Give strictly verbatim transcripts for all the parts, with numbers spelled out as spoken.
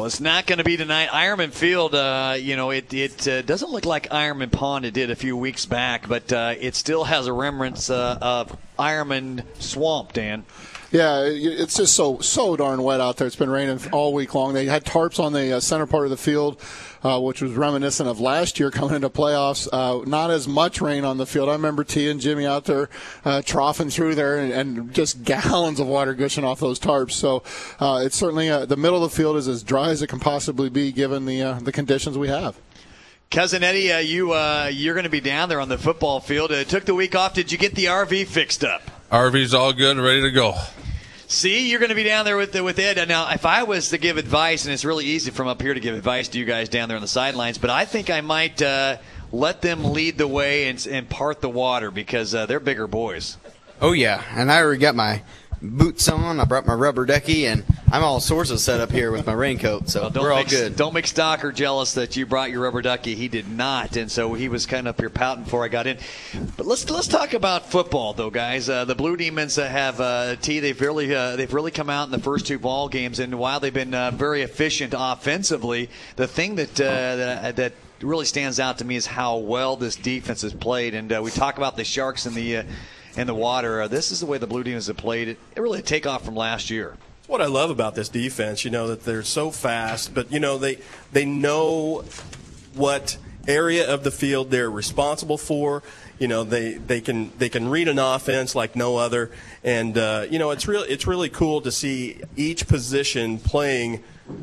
No, it's not going to be tonight. Ironman Field, uh, you know, it, it uh, doesn't look like Ironman Pond it did a few weeks back, but uh, it still has a remnants uh, of Ironman Swamp, Dan. Yeah, it's just so so darn wet out there. It's been raining all week long. They had tarps on the uh, center part of the field, uh, which was reminiscent of last year coming into playoffs. Uh, not as much rain on the field. I remember T and Jimmy out there uh, troughing through there and, and just gallons of water gushing off those tarps. So uh, it's certainly uh, the middle of the field is as dry as it can possibly be given the uh, the conditions we have. Cousin Eddie, uh, you, uh, you're going to be down there on the football field. Uh, took the week off. Did you get the R V fixed up? R V's all good and ready to go. See, you're going to be down there with with Ed. Now, if I was to give advice, and it's really easy from up here to give advice to you guys down there on the sidelines, but I think I might uh, let them lead the way and, and part the water because uh, they're bigger boys. Oh, yeah, and I already got my boots on. I brought my rubber ducky, and I'm all sorts of set up here with my raincoat, so well, we're all make, good. Don't make Stocker jealous that you brought your rubber ducky. He did not, and so he was kind of up here pouting before I got in. But let's let's talk about football, though, guys. Uh, the Blue Demons uh, have uh, T. They've really uh, they've really come out in the first two ball games, and while they've been uh, very efficient offensively, the thing that uh, that that really stands out to me is how well this defense has played. And uh, we talk about the Sharks and the. Uh, in the water. Uh, this is the way the Blue Demons have played. It, it really a takeoff from last year. That's what I love about this defense, you know, that they're so fast, but, you know, they they know what area of the field they're responsible for. You know, they, they can they can read an offense like no other. And, uh, you know, it's, real, it's really cool to see each position playing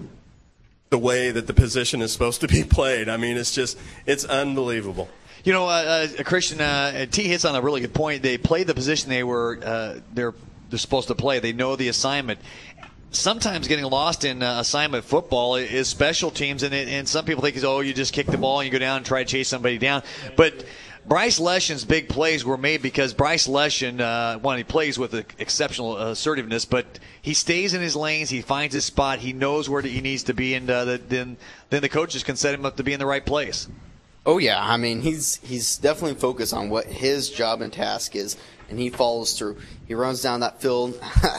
the way that the position is supposed to be played. I mean, it's just, it's unbelievable. You know, uh, uh, Christian, uh, T hits on a really good point. They played the position they were uh, they're they're supposed to play. They know the assignment. Sometimes getting lost in uh, assignment football is special teams, and it, and some people think, oh, you just kick the ball and you go down and try to chase somebody down. But Bryce Lesion's big plays were made because Bryce Lesion, uh, one, he plays with exceptional assertiveness, but he stays in his lanes. He finds his spot. He knows where he needs to be, and uh, the, then then the coaches can set him up to be in the right place. Oh, yeah. I mean, he's he's definitely focused on what his job and task is, and he follows through. He runs down that field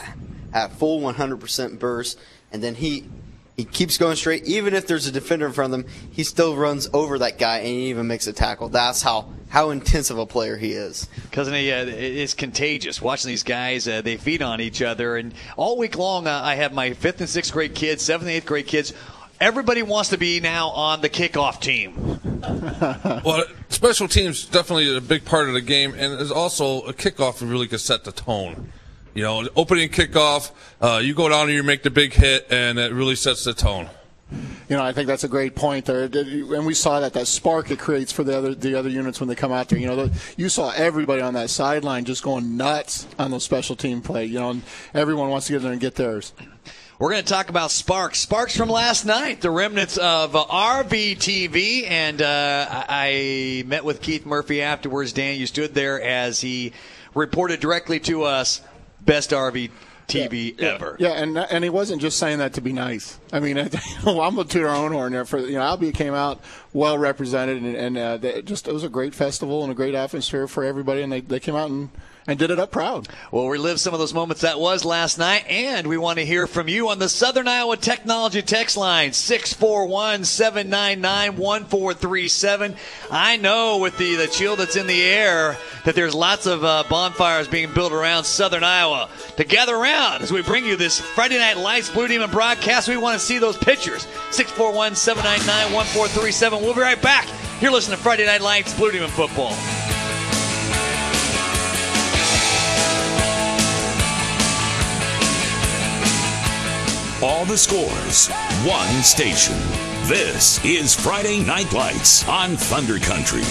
at full one hundred percent burst, and then he he keeps going straight. Even if there's a defender in front of him, he still runs over that guy, and he even makes a tackle. That's how, how intense of a player he is. Because uh, it's contagious. Watching these guys, uh, they feed on each other. And all week long, uh, I have my fifth and sixth grade kids, seventh and eighth grade kids. Everybody wants to be now on the kickoff team. Well, special teams definitely a big part of the game, and there's also a kickoff that really can set the tone. You know, opening kickoff, uh, you go down and you make the big hit, and it really sets the tone. You know, I think that's a great point there, and we saw that that spark it creates for the other the other units when they come out there. You know, you saw everybody on that sideline just going nuts on those special team play. You know, and everyone wants to get there and get theirs. We're going to talk about Sparks. Sparks from last night, the remnants of uh, R V T V. And uh, I met with Keith Murphy afterwards. Dan, you stood there as he reported directly to us, best R V T V yeah, ever. Yeah, and and he wasn't just saying that to be nice. I mean, I'm going to toot our own horn there. For, you know, Albia came out well represented, and, and uh, they just it was a great festival and a great atmosphere for everybody, and they, they came out and And did it up proud. We'll relive some of those moments that was last night, and we want to hear from you on the Southern Iowa Technology text line, six four one, seven nine nine, one four three seven. I know with the, the chill that's in the air that there's lots of uh, bonfires being built around Southern Iowa. To gather around as we bring you this Friday Night Lights Blue Demon broadcast, we want to see those pictures. six four one, seven nine nine, one four three seven. We'll be right back. You're listening to Friday Night Lights Blue Demon football. All the scores, one station. This is Friday Night Lights on Thunder Country.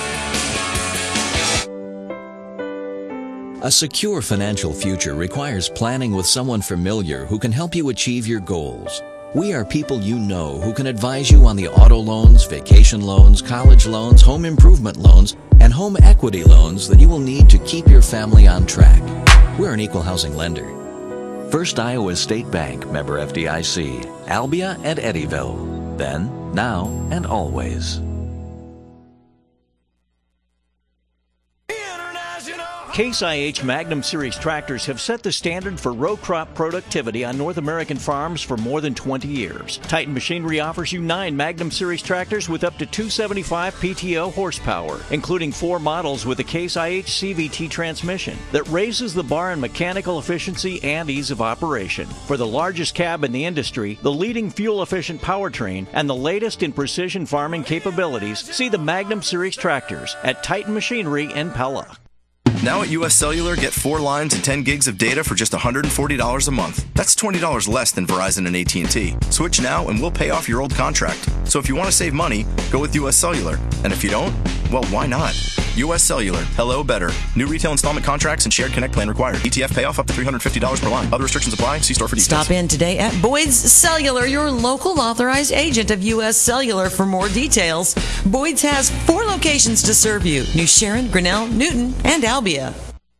A secure financial future requires planning with someone familiar who can help you achieve your goals. We are people you know who can advise you on the auto loans, vacation loans, college loans, home improvement loans, and home equity loans that you will need to keep your family on track. We're an equal housing lender. First Iowa State Bank, member F D I C, Albia and Eddyville. Then, now, and always. International Case I H Magnum Series tractors have set the standard for row crop productivity on North American farms for more than twenty years. Titan Machinery offers you nine Magnum Series tractors with up to two hundred seventy-five P T O horsepower, including four models with a Case I H C V T transmission that raises the bar in mechanical efficiency and ease of operation. For the largest cab in the industry, the leading fuel-efficient powertrain, and the latest in precision farming capabilities, see the Magnum Series tractors at Titan Machinery in Pella. Now at U S Cellular, get four lines and ten gigs of data for just one hundred forty dollars a month. That's twenty dollars less than Verizon and A T and T. Switch now and we'll pay off your old contract. So if you want to save money, go with U S Cellular. And if you don't, well, why not? U S Cellular. Hello better. New retail installment contracts and shared connect plan required. E T F payoff up to three hundred fifty dollars per line. Other restrictions apply. See store for details. Stop in today at Boyd's Cellular, your local authorized agent of U S Cellular, for more details. Boyd's has four locations to serve you: New Sharon, Grinnell, Newton, and Albia.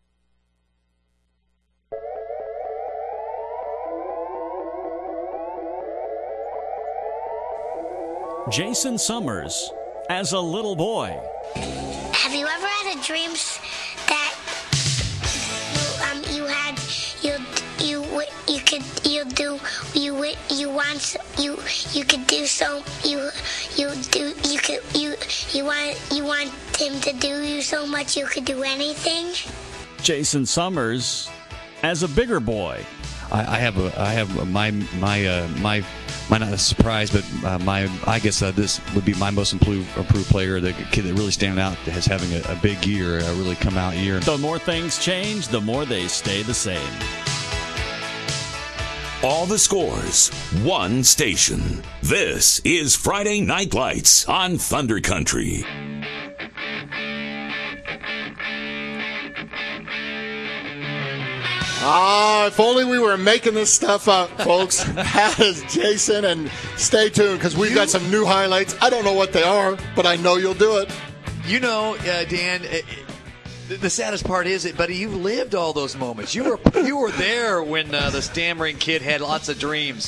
Jason Summers, as a little boy. Have you ever had a dream that you, um, you had you you you could you do you you want you you could do so you you do you could you you want you want him to do you so much you could do anything? Jason Summers, as a bigger boy. I, I have a I have my my uh, my. My not a surprise, but uh, my I guess uh, this would be my most improved, improved player, the kid that really stand out as having a, a big year, a really come out year. The more things change, the more they stay the same. All the scores, one station. This is Friday Night Lights on Thunder Country. Ah, if only we were making this stuff up, folks. That is Jason, and stay tuned because we've got some new highlights. I don't know what they are, but I know you'll do it. You know, uh, Dan, it, it, the saddest part is it, buddy, you've lived all those moments. You were you were there when uh, the stammering kid had lots of dreams.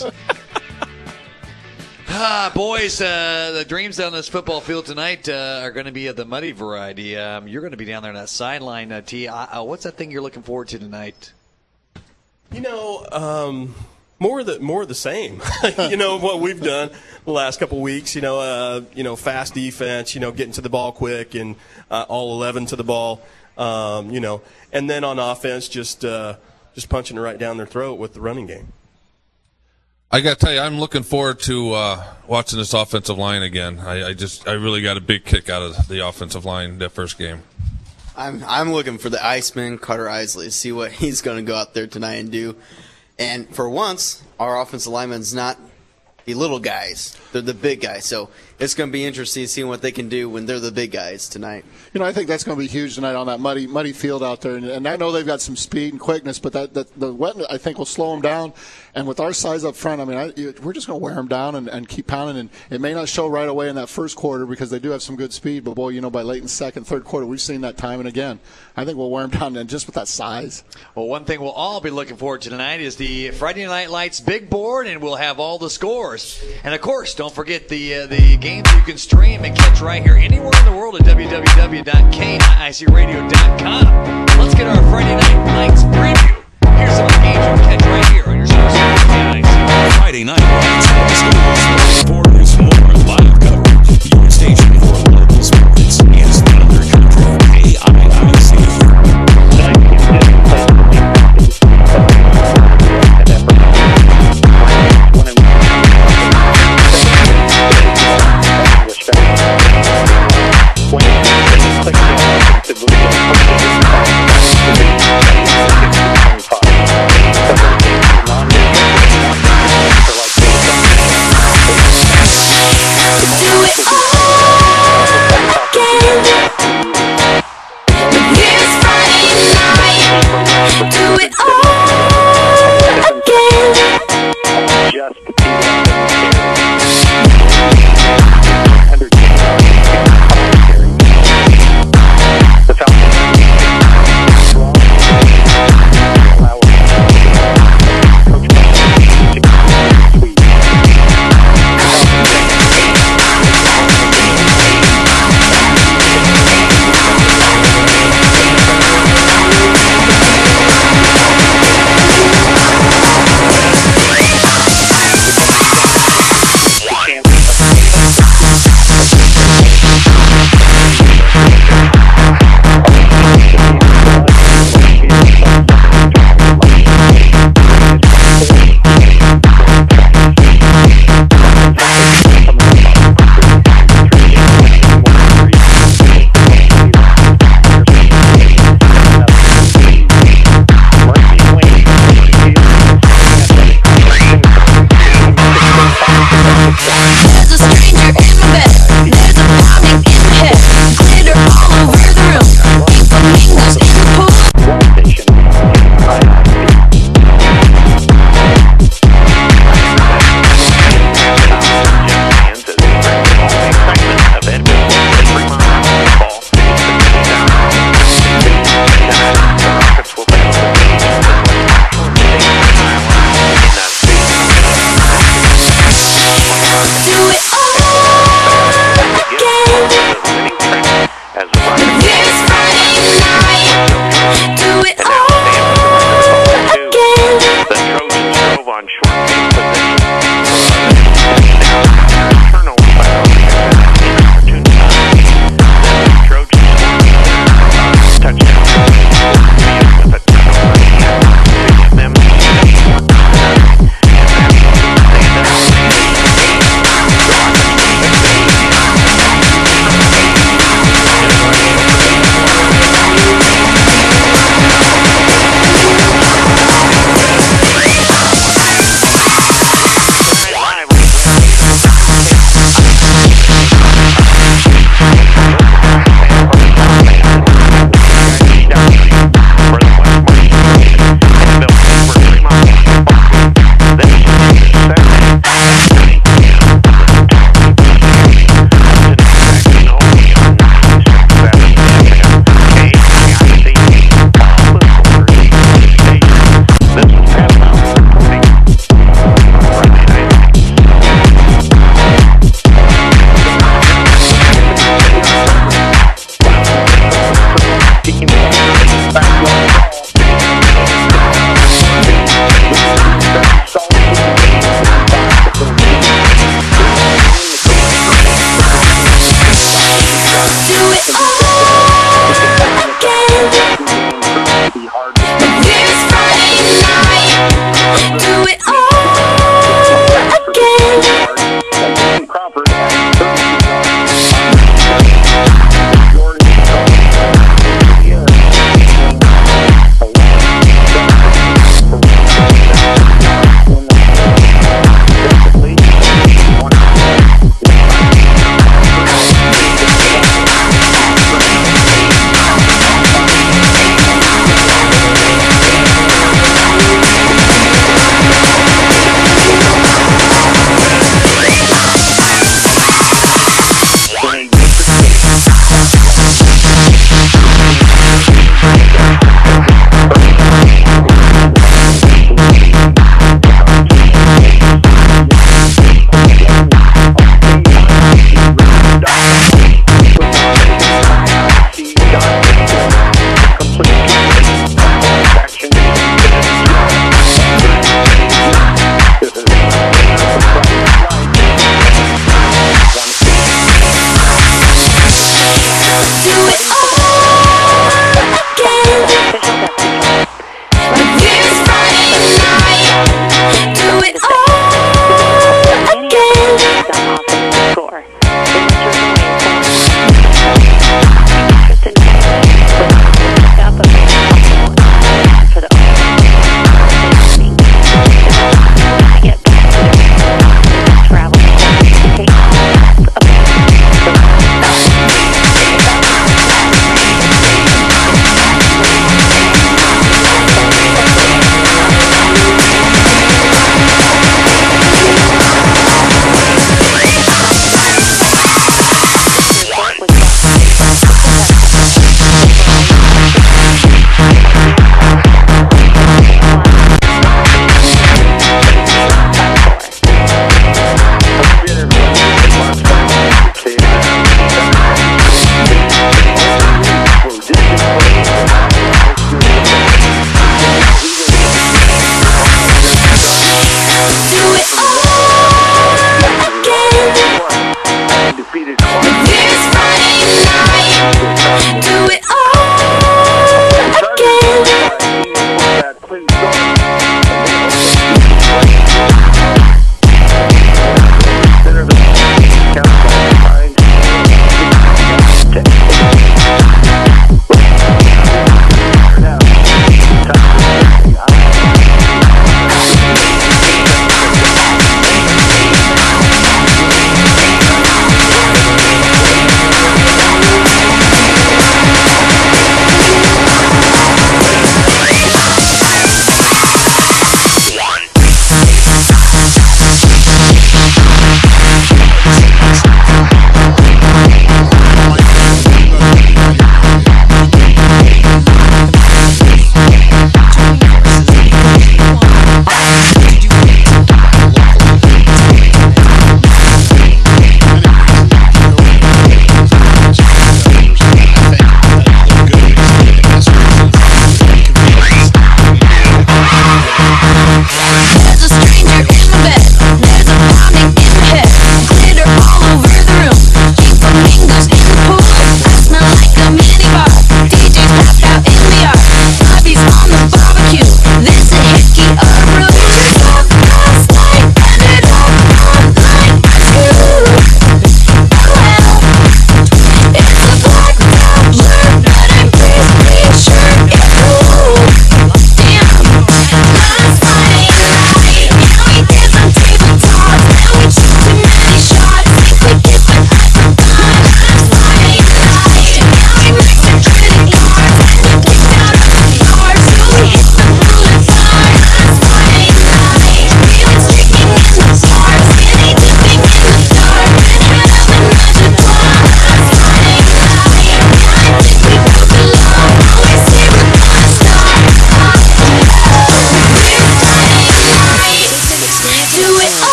Ah, boys, uh, the dreams down this football field tonight uh, are going to be of the muddy variety. Um, you're going to be down there on that sideline, uh, T. Uh, what's that thing you're looking forward to tonight? You know, um, more of the more of the same. You know what we've done the last couple of weeks. You know, uh, you know, fast defense. You know, getting to the ball quick and uh, all eleven to the ball. Um, you know, and then on offense, just uh, just punching it right down their throat with the running game. I got to tell you, I'm looking forward to uh, watching this offensive line again. I, I just I really got a big kick out of the offensive line that first game. I'm I'm looking for the Iceman, Carter Isley, to see what he's going to go out there tonight and do. And for once, our offensive linemen's not the little guys; they're the big guys. So it's going to be interesting seeing what they can do when they're the big guys tonight. You know, I think that's going to be huge tonight on that muddy muddy field out there. And, and I know they've got some speed and quickness, but that, that the wetness I think will slow them down. And with our size up front, I mean, I, we're just going to wear them down and, and keep pounding. And it may not show right away in that first quarter because they do have some good speed. But, boy, you know, by late in second, third quarter, we've seen that time and again. I think we'll wear them down and just with that size. Well, one thing we'll all be looking forward to tonight is the Friday Night Lights big board, and we'll have all the scores. And, of course, don't forget the uh, the games you can stream and catch right here anywhere in the world at w w w dot k i c radio dot com. Let's get our Friday Night Lights preview. Here's some of the games you can catch right here on your Sports K I C. Friday Night Lights on the scores. Sport is more live coverage. Your station for local sports is Thunder Country. K I I C.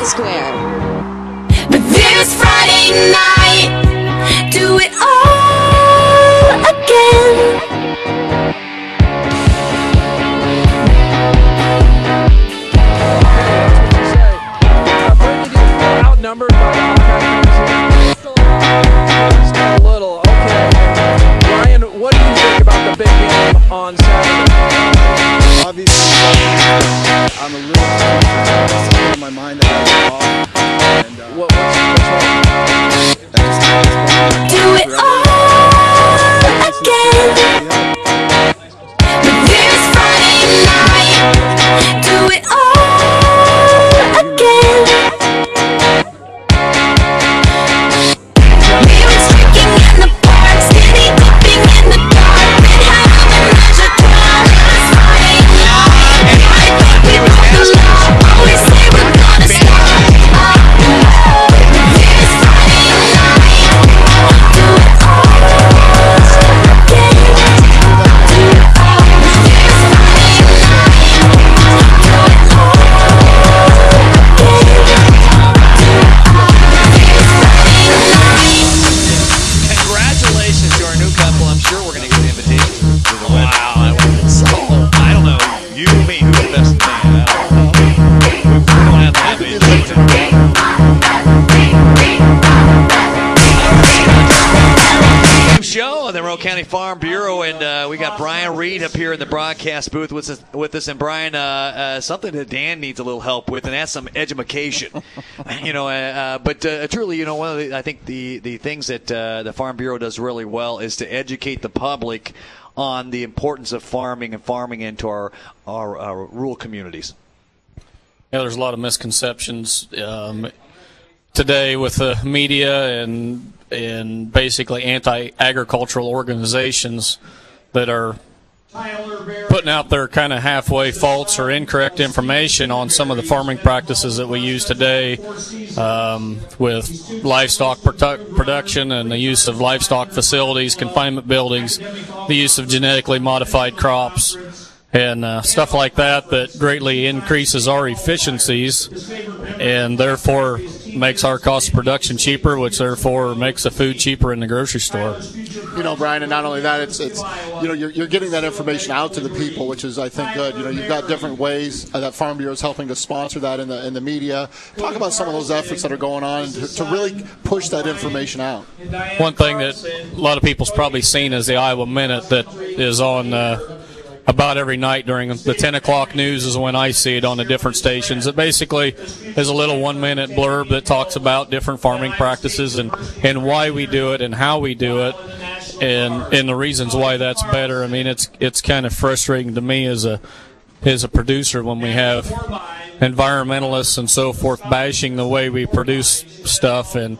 Square. But this Friday night, do it all again. Outnumbered by just a little. Okay, Ryan, what do you think about the big game on Saturday? Obviously, I'm a little something in my mind that I off. And, uh, what, what's, what's do it all again. This Friday night, do it all again. County Farm Bureau, and uh, we got Brian Reed up here in the broadcast booth with us. With us, and Brian, uh, uh, something that Dan needs a little help with, and that's some education. you know, uh, uh, but uh, truly, you know, one of the, I think the the things that uh, the Farm Bureau does really well is to educate the public on the importance of farming and farming into our our, our rural communities. Yeah, there's a lot of misconceptions um, today with the media and. and basically anti-agricultural organizations that are putting out their kind of halfway false or incorrect information on some of the farming practices that we use today um, with livestock produ- production and the use of livestock facilities, confinement buildings, the use of genetically modified crops, and uh, stuff like that that greatly increases our efficiencies and therefore makes our cost of production cheaper, which therefore makes the food cheaper in the grocery store. You know, Brian, and not only that, it's it's you know you're, you're getting that information out to the people, which is I think good. You know, you've got different ways that Farm Bureau is helping to sponsor that in the in the media. Talk about some of those efforts that are going on to, to really push that information out. One thing that a lot of people's probably seen is the Iowa Minute that is on. Uh, About every night during the ten o'clock news is when I see it on the different stations. It basically is a little one-minute blurb that talks about different farming practices and, and why we do it and how we do it and and the reasons why that's better. I mean, it's it's kind of frustrating to me as a as a producer when we have environmentalists and so forth bashing the way we produce stuff and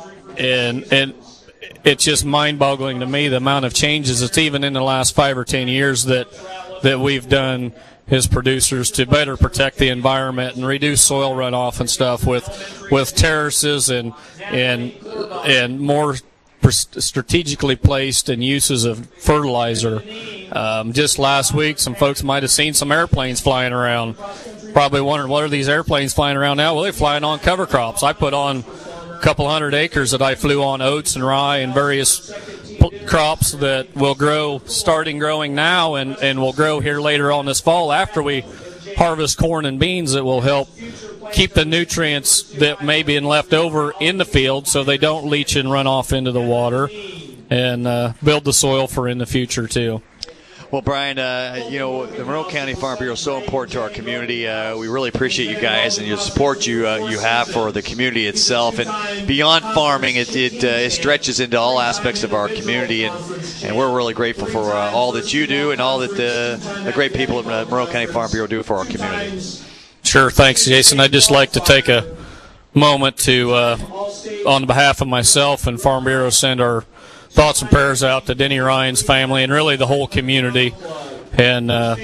and and. It's just mind-boggling to me the amount of changes it's even in the last five or ten years that that we've done as producers to better protect the environment and reduce soil runoff and stuff with with terraces and and and more strategically placed and uses of fertilizer. Um, just last week, some folks might have seen some airplanes flying around. Probably wondered, what are these airplanes flying around now? Well, they're flying on cover crops. I put on couple hundred acres that I flew on oats and rye and various crops that will grow starting growing now and, and will grow here later on this fall after we harvest corn and beans that will help keep the nutrients that may be left over in the field so they don't leach and run off into the water and uh, build the soil for in the future too. Well, Brian, uh, you know, the Monroe County Farm Bureau is so important to our community. Uh, we really appreciate you guys and your support you uh, you have for the community itself. And beyond farming, it it, uh, it stretches into all aspects of our community. And, and we're really grateful for uh, all that you do and all that the, the great people at the Monroe County Farm Bureau do for our community. Sure. Thanks, Jason. I'd just like to take a moment to, uh, on behalf of myself and Farm Bureau, send our thoughts and prayers out to Denny Ryan's family and really the whole community, and uh,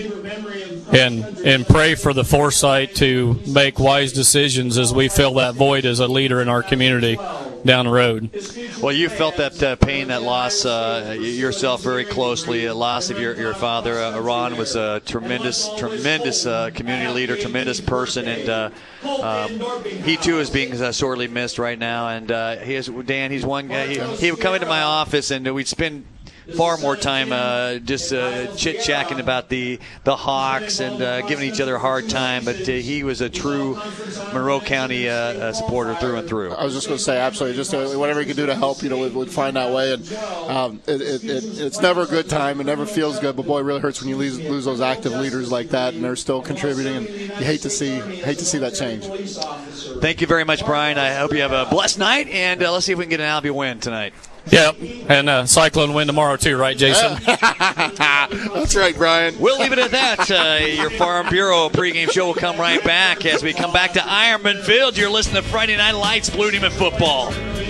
and and pray for the foresight to make wise decisions as we fill that void as a leader in our community. down the road. Well, you felt that uh, pain, that loss uh, yourself very closely. The loss of your, your father. Uh, Ron was a tremendous, tremendous uh, community leader, tremendous person, and uh, um, he too is being uh, sorely missed right now. And uh, he is, Dan, he's one guy. He, he would come into my office, and we'd spend far more time uh, just uh, chit-chatting about the the Hawks and uh, giving each other a hard time. But uh, he was a true Monroe County uh, uh, supporter through and through. I was just going to say, absolutely. Just uh, whatever he could do to help, you know, would, would find that way. And um, it, it, it, it's never a good time. It never feels good. But boy, it really hurts when you lose, lose those active leaders like that, and they're still contributing. And you hate to see hate to see that change. Thank you very much, Brian. I hope you have a blessed night, and uh, let's see if we can get an Albia win tonight. Yeah, and uh, Cyclone win tomorrow too, right, Jason? That's right, Brian. We'll leave it at that. Uh, your Farm Bureau pregame show will come right back as we come back to Ironman Field. You're listening to Friday Night Lights, Blue Demon Football.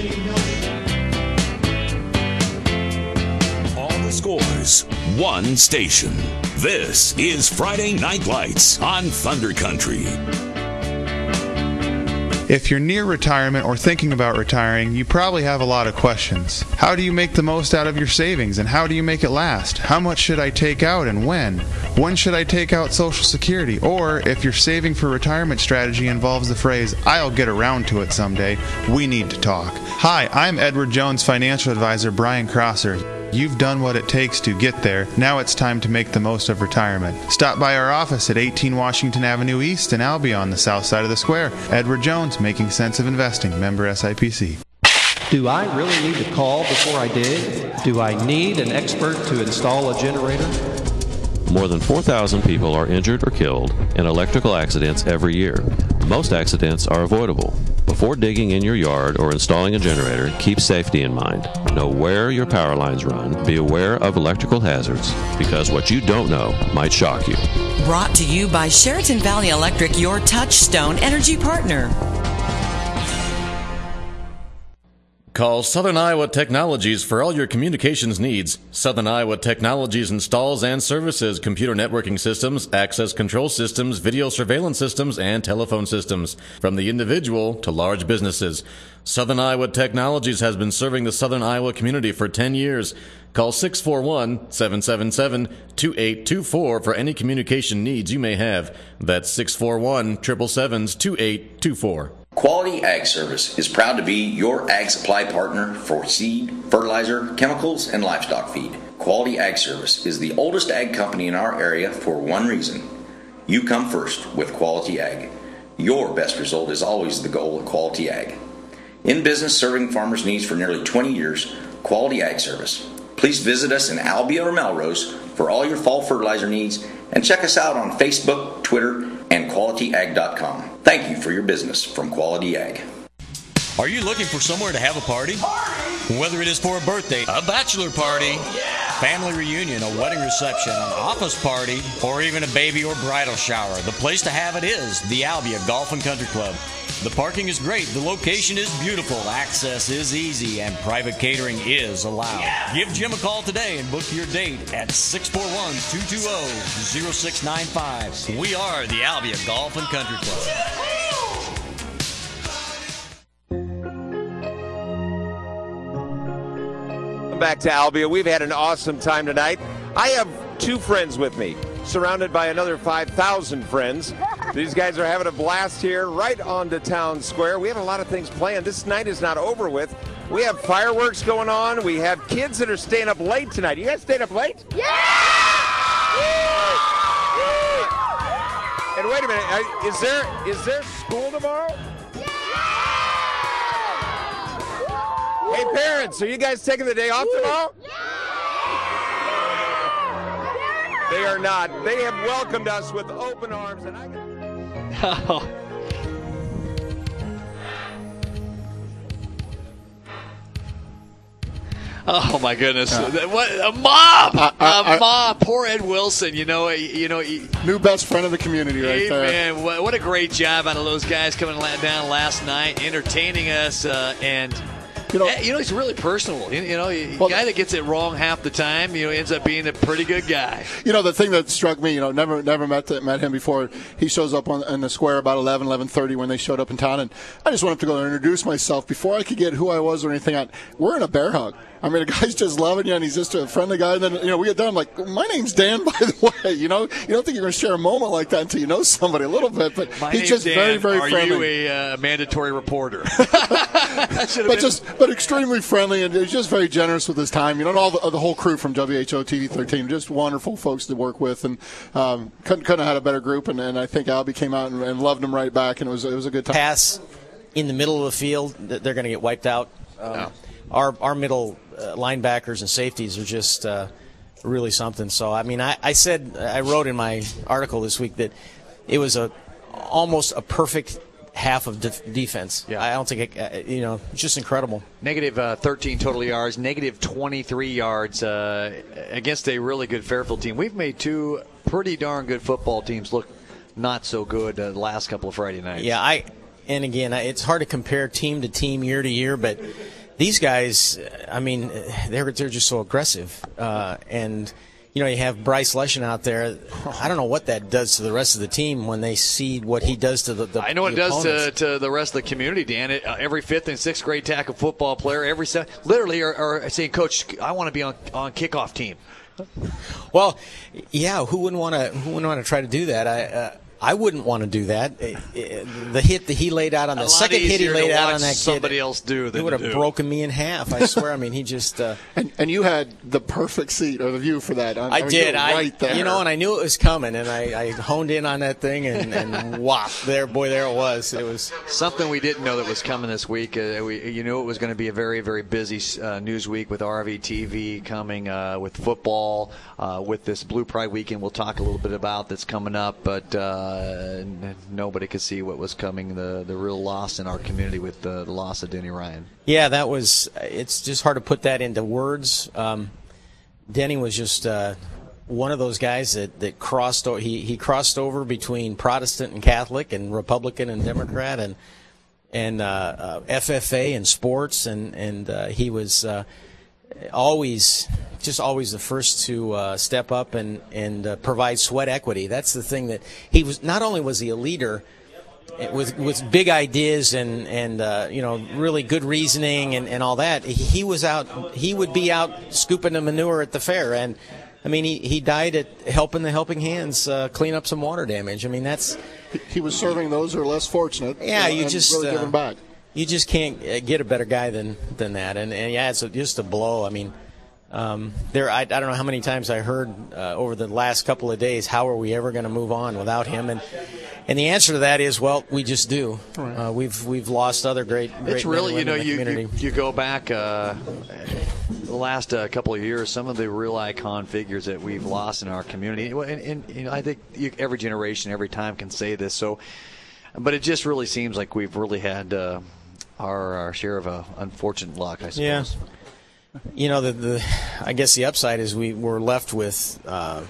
All the scores, one station. This is Friday Night Lights on Thunder Country. If you're near retirement or thinking about retiring, you probably have a lot of questions. How do you make the most out of your savings, and how do you make it last? How much should I take out and when? When should I take out Social Security? Or if your saving for retirement strategy involves the phrase, I'll get around to it someday, we need to talk. Hi, I'm Edward Jones financial advisor Brian Crosser. You've done what it takes to get there. Now it's time to make the most of retirement. Stop by our office at eighteen Washington Avenue East in Albia on the south side of the square. Edward Jones, making sense of investing. Member S I P C. Do I really need to call before I dig? Do I need an expert to install a generator? More than four thousand people are injured or killed in electrical accidents every year. Most accidents are avoidable. Before digging in your yard or installing a generator, keep safety in mind. Know where your power lines run. Be aware of electrical hazards, because what you don't know might shock you. Brought to you by Sheraton Valley Electric, your touchstone energy partner. Call Southern Iowa Technologies for all your communications needs. Southern Iowa Technologies installs and services computer networking systems, access control systems, video surveillance systems, and telephone systems, from the individual to large businesses. Southern Iowa Technologies has been serving the Southern Iowa community for ten years. Call six four one, seven seven seven, two eight two four for any communication needs you may have. That's six four one, seven seven seven, two eight two four. Quality Ag Service is proud to be your ag supply partner for seed, fertilizer, chemicals, and livestock feed. Quality Ag Service is the oldest ag company in our area for one reason. You come first with Quality Ag. Your best result is always the goal of Quality Ag. In business serving farmers' needs for nearly twenty years, Quality Ag Service. Please visit us in Albia or Melrose for all your fall fertilizer needs, and check us out on Facebook, Twitter, and quality ag dot com. Thank you for your business from Quality Ag. Are you looking for somewhere to have a party? Party! Whether it is for a birthday, a bachelor party, yeah! family reunion, a wedding reception, an office party, or even a baby or bridal shower, the place to have it is the Albia Golf and Country Club. The parking is great, the location is beautiful, access is easy, and private catering is allowed. Yeah. Give Jim a call today and book your date at six four one, two two zero, zero six nine five. We are the Albia Golf and Country Club. Back to Albia. We've had an awesome time tonight. I have two friends with me, surrounded by another five thousand friends. These guys are having a blast here right onto Town Square. We have a lot of things planned. This night is not over with. We have fireworks going on. We have kids that are staying up late tonight. You guys staying up late? Yeah! And wait a minute, is there is there school tomorrow? Hey, parents, are you guys taking the day off tomorrow? Yeah! They are not. They have welcomed us with open arms, and I can... Oh. Oh my goodness! Uh, what a mob! Uh, uh, a mob! Uh, Poor Ed Wilson. You know, you know, he, new best friend of the community, right hey, there. Man, what, what a great job out of those guys coming down last night, entertaining us, uh, and You know, you know, he's really personal. You, you know, a well, guy that gets it wrong half the time, you know, ends up being a pretty good guy. You know, the thing that struck me, you know, never never met the, met him before. He shows up on in the square about eleven, eleven thirty when they showed up in town, and I just went up to go and introduce myself before I could get who I was or anything. I, we're in a bear hug. I mean, the guy's just loving you, and he's just a friendly guy. And then, you know, we get done, I'm like, my name's Dan, by the way. You know, you don't think you're going to share a moment like that until you know somebody a little bit. But my he's just Dan. very, very Are friendly. Are you a uh, mandatory reporter? but been... just, but extremely friendly, and he's just very generous with his time. You know, and all the, the whole crew from W H O T V thirteen, just wonderful folks to work with, and um, couldn't couldn't have had a better group. And, and I think Albie came out and, and loved him right back, and it was it was a good time. Pass in the middle of the field, they're going to get wiped out. Um, no. Our our middle uh, linebackers and safeties are just uh, really something. So I mean, I, I said I wrote in my article this week that it was a almost a perfect half of def- defense. Yeah. I don't think it, uh, you know, it's just incredible. Negative uh, thirteen total yards, negative twenty-three yards uh, against a really good Fairfield team. We've made two pretty darn good football teams look not so good uh, the last couple of Friday nights. Yeah, I and again, it's hard to compare team to team, year to year, but these guys, I mean, they're they're just so aggressive, uh, and you know, you have Bryce Leshan out there. I don't know what that does to the rest of the team when they see what he does to the. the I know what the it does to, opponents. to the rest of the community, Dan. It, uh, every fifth and sixth grade tackle football player, every se- literally are, are saying, "Coach, I want to be on on kickoff team." Well, yeah, who wouldn't want to? Who wouldn't want to try to do that? I. Uh, I wouldn't want to do that. The hit that he laid out on the second hit he laid out on that kid, somebody else do. He would have broken me in half. I swear. I mean, he just. Uh, and and you had the perfect seat or the view for that. I, I, I did. I right there. You know, and I knew it was coming, and I, I honed in on that thing, and, and whop, there, boy, there it was. It was something we didn't know that was coming this week. Uh, we, you knew it was going to be a very, very busy uh, news week with R V T V coming, uh, with football, uh, with this Blue Pride weekend. We'll talk a little bit about that's coming up, but. Uh, Nobody could see what was coming, the the real loss in our community with the, the loss of Denny Ryan. Yeah, that was, it's just hard to put that into words. Um, Denny was just uh, one of those guys that, that crossed, he, he crossed over between Protestant and Catholic and Republican and Democrat and and uh, uh, F F A and sports, and, and uh, he was uh, always... just always the first to uh, step up and and uh, provide sweat equity. That's the thing that he was. Not only was he a leader with with big ideas and and uh, you know, really good reasoning and, and all that, he, he was out. He would be out scooping the manure at the fair, and I mean, he, he died at helping the Helping Hands uh, clean up some water damage. I mean, that's he was serving those who are less fortunate. Yeah, and, you and just really uh, giving back. You just can't get a better guy than than that. And, and yeah, it's a, just a blow. I mean. Um, there, I, I don't know how many times I heard uh, over the last couple of days, how are we ever going to move on without him? And and the answer to that is, well, we just do. Uh, we've we've lost other great. great it's really, men and you know, women in the you, community. you you go back uh, the last uh, couple of years, some of the real icon figures that we've lost in our community, and, and you know, I think you, every generation, every time can say this. So, but it just really seems like we've really had uh, our our share of uh, unfortunate luck, I suppose. Yeah. You know, the, the I guess the upside is we were left with uh,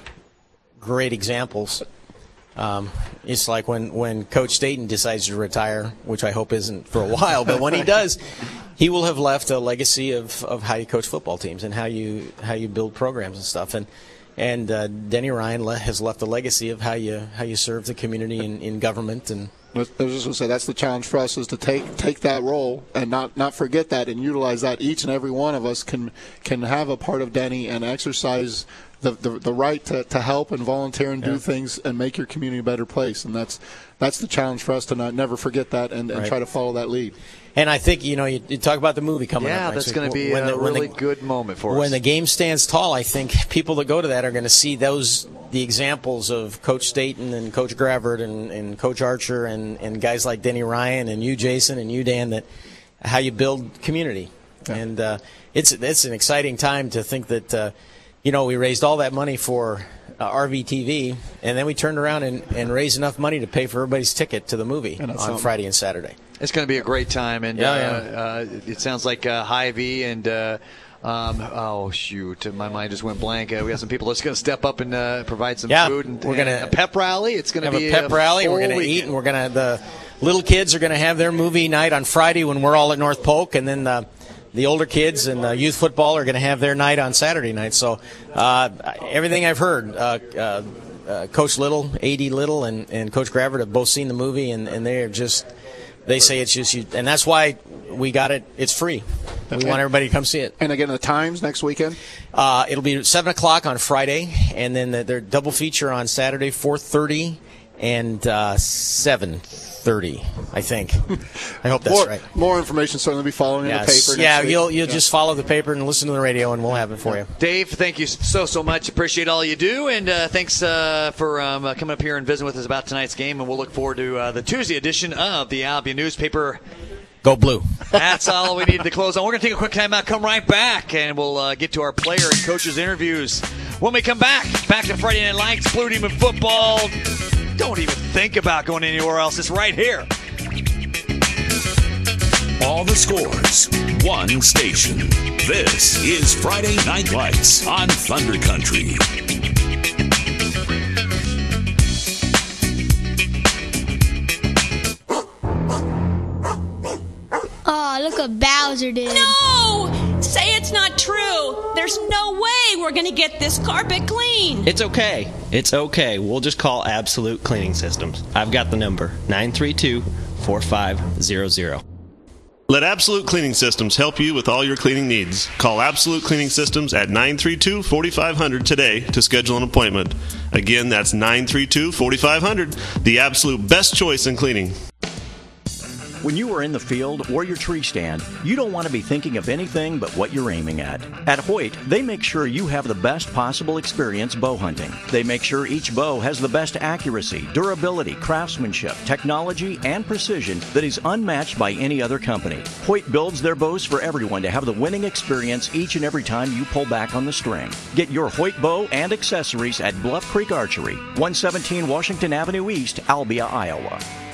great examples. Um, it's like when, when Coach Staten decides to retire, which I hope isn't for a while, but when he does, he will have left a legacy of, of how you coach football teams and how you how you build programs and stuff. And and uh, Denny Ryan le- has left a legacy of how you how you serve the community in, in government. And I was just going to say, that's the challenge for us, is to take take that role and not, not forget that and utilize that. Each and every one of us can can have a part of Denny and exercise the the, the right to, to help and volunteer and do Yeah. things and make your community a better place. And that's that's the challenge for us, to not never forget that and, and Right. try to follow that lead. And I think, you know, you, you talk about the movie coming Yeah, up. that's next going to week. be When a the- when really the- good moment for When us. the game stands tall, I think people that go to that are going to see those the examples of Coach Staten and Coach Gravert and, and Coach Archer and, and guys like Denny Ryan and you, Jason, and you, Dan, that how you build community. And uh, it's it's an exciting time to think that, uh, you know, we raised all that money for uh, R V T V, and then we turned around and, and raised enough money to pay for everybody's ticket to the movie on something. Friday and Saturday. It's going to be a great time, and Yeah, uh, yeah. Uh, it sounds like uh, Hy-Vee and uh, um, oh shoot, my mind just went blank. Uh, we got some people that's going to step up and uh, provide some Yeah, food. And, we're gonna and a pep rally. It's going to have be a pep rally. We're going going to eat, and we're going to the little kids are going to have their movie night on Friday when we're all at North Polk, and then the the older kids and uh, youth football are going to have their night on Saturday night. So uh, everything I've heard, uh, uh, uh, Coach Little, A D Little, and, and Coach Gravert have both seen the movie, and, and they are just they say it's just you, and that's why we got it. It's free. We Okay. want everybody to come see it. And again, the times next weekend? Uh, it'll be seven o'clock on Friday, and then the, their double feature on Saturday, four thirty and uh, seven thirty, I think. I hope that's more, right. More information certainly be following in the Yes. paper. Yeah, next week. you'll you'll Yeah. just follow the paper and listen to the radio, and we'll have it for you. Dave, thank you so, so much. Appreciate all you do, and uh, thanks uh, for um, uh, coming up here and visiting with us about tonight's game, and we'll look forward to uh, the Tuesday edition of the Albion newspaper. Go Blue. That's all we needed to close on. We're going to take a quick time out, come right back, and we'll uh, get to our player and coaches interviews. When we come back, back to Friday Night Lights, Blue Demon football. Don't even think about going anywhere else. It's right here. All the scores, one station. This is Friday Night Lights on Thunder Country. Oh, look what Bowser did. No! Say it's not true. There's no way we're going to get this carpet clean. It's okay. It's okay. We'll just call Absolute Cleaning Systems. I've got the number, nine three two, four five zero zero. Let Absolute Cleaning Systems help you with all your cleaning needs. Call Absolute Cleaning Systems at nine three two, four five zero zero today to schedule an appointment. Again, that's nine three two, four five zero zero, the absolute best choice in cleaning. When you are in the field or your tree stand, you don't want to be thinking of anything but what you're aiming at. At Hoyt, they make sure you have the best possible experience bow hunting. They make sure each bow has the best accuracy, durability, craftsmanship, technology, and precision that is unmatched by any other company. Hoyt builds their bows for everyone to have the winning experience each and every time you pull back on the string. Get your Hoyt bow and accessories at Bluff Creek Archery, one seventeen Washington Avenue East, Albia, Iowa.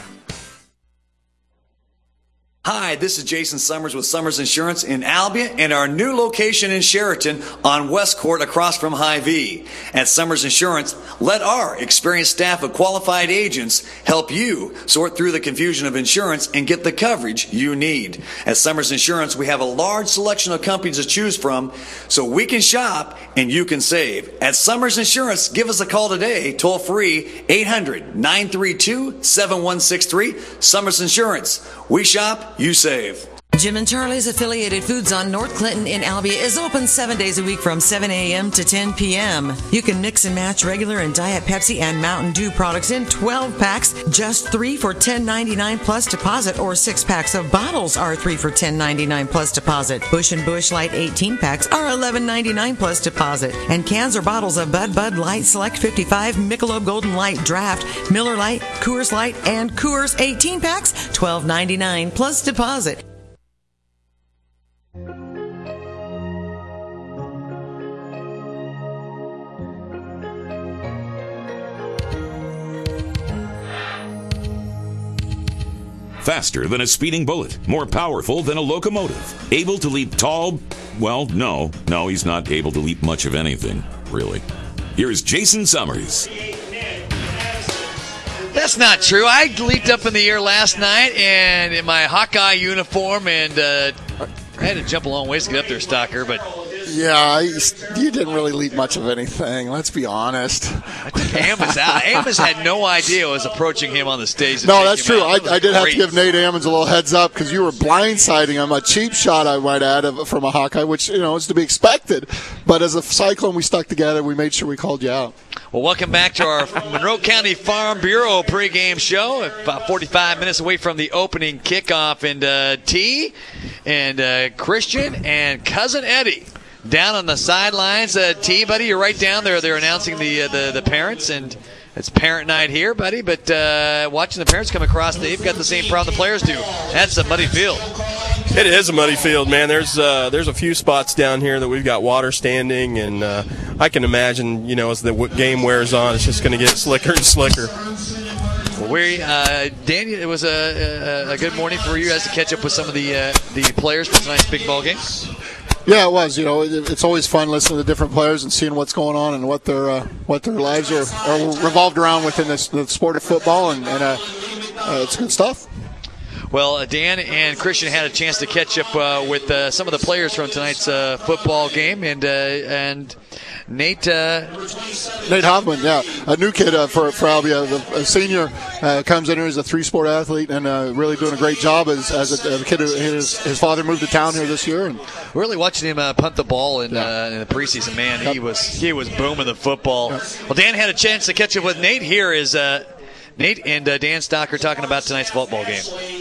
Hi, this is Jason Summers with Summers Insurance in Albia and our new location in Sheraton on West Court across from Hy-Vee. At Summers Insurance, let our experienced staff of qualified agents help you sort through the confusion of insurance and get the coverage you need. At Summers Insurance, we have a large selection of companies to choose from so we can shop and you can save. At Summers Insurance, give us a call today, toll free, eight hundred, nine three two, seven one six three. Summers Insurance. We shop, you save. Jim and Charlie's Affiliated Foods on North Clinton in Albia is open seven days a week from seven a.m. to ten p.m. You can mix and match regular and Diet Pepsi and Mountain Dew products in twelve packs, just three for ten ninety-nine plus deposit, or six packs of bottles are three for ten ninety-nine plus deposit. Bush and Bush Light eighteen packs are eleven ninety-nine plus deposit. And cans or bottles of Bud Bud Light Select fifty-five, Michelob Golden Light Draft, Miller Light, Coors Light, and Coors eighteen packs, twelve ninety-nine plus deposit. Faster than a speeding bullet, more powerful than a locomotive, able to leap tall. Well, no, no, he's not able to leap much of anything, really. Here's Jason Summers. That's not true. I leaped up in the air last night and in my Hawkeye uniform, and uh, I had to jump a long ways to get up there, Stalker, but Yeah, you didn't really leap much of anything. Let's be honest. I think Amos out. Amos had no idea I was approaching him on the stage. No, that's true. I, I did have to great. give Nate Ammons a little heads up because you were blindsiding him. A cheap shot, I might add, of, from a Hawkeye, which you know is to be expected. But as a Cyclone, we stuck together. We made sure we called you out. Well, welcome back to our Monroe County Farm Bureau pregame show. About forty-five minutes away from the opening kickoff, and uh, T and uh, Christian and cousin Eddie down on the sidelines. Uh, T, buddy, you're right down there. They're announcing the uh, the, the parents, and it's parent night here, buddy. But uh, watching the parents come across, they've got the same problem the players do. That's a muddy field. It is a muddy field, man. There's uh, there's a few spots down here that we've got water standing, and uh, I can imagine, you know, as the w- game wears on, it's just going to get slicker and slicker. Well, we, uh, Dan, it was a, a, a good morning for you guys to catch up with some of the uh, the players for tonight's big ball game. Yeah, it was. You know, it, it's always fun listening to different players and seeing what's going on and what their uh, what their lives are, are revolved around within this the sport of football, and, and uh, uh, it's good stuff. Well, uh, Dan and Christian had a chance to catch up uh, with uh, some of the players from tonight's uh, football game, and uh, and Nate uh, Nate Hoffman, yeah, a new kid uh, for for Albia, a senior, uh, comes in here as a three-sport athlete and uh, really doing a great job as as a, a kid. Who, his his father moved to town here this year, and really watching him uh, punt the ball in, yeah. uh, in the preseason. Man, he was he was booming the football. Yep. Well, Dan had a chance to catch up with Nate. Here is uh, Nate and uh, Dan Stocker talking about tonight's football game.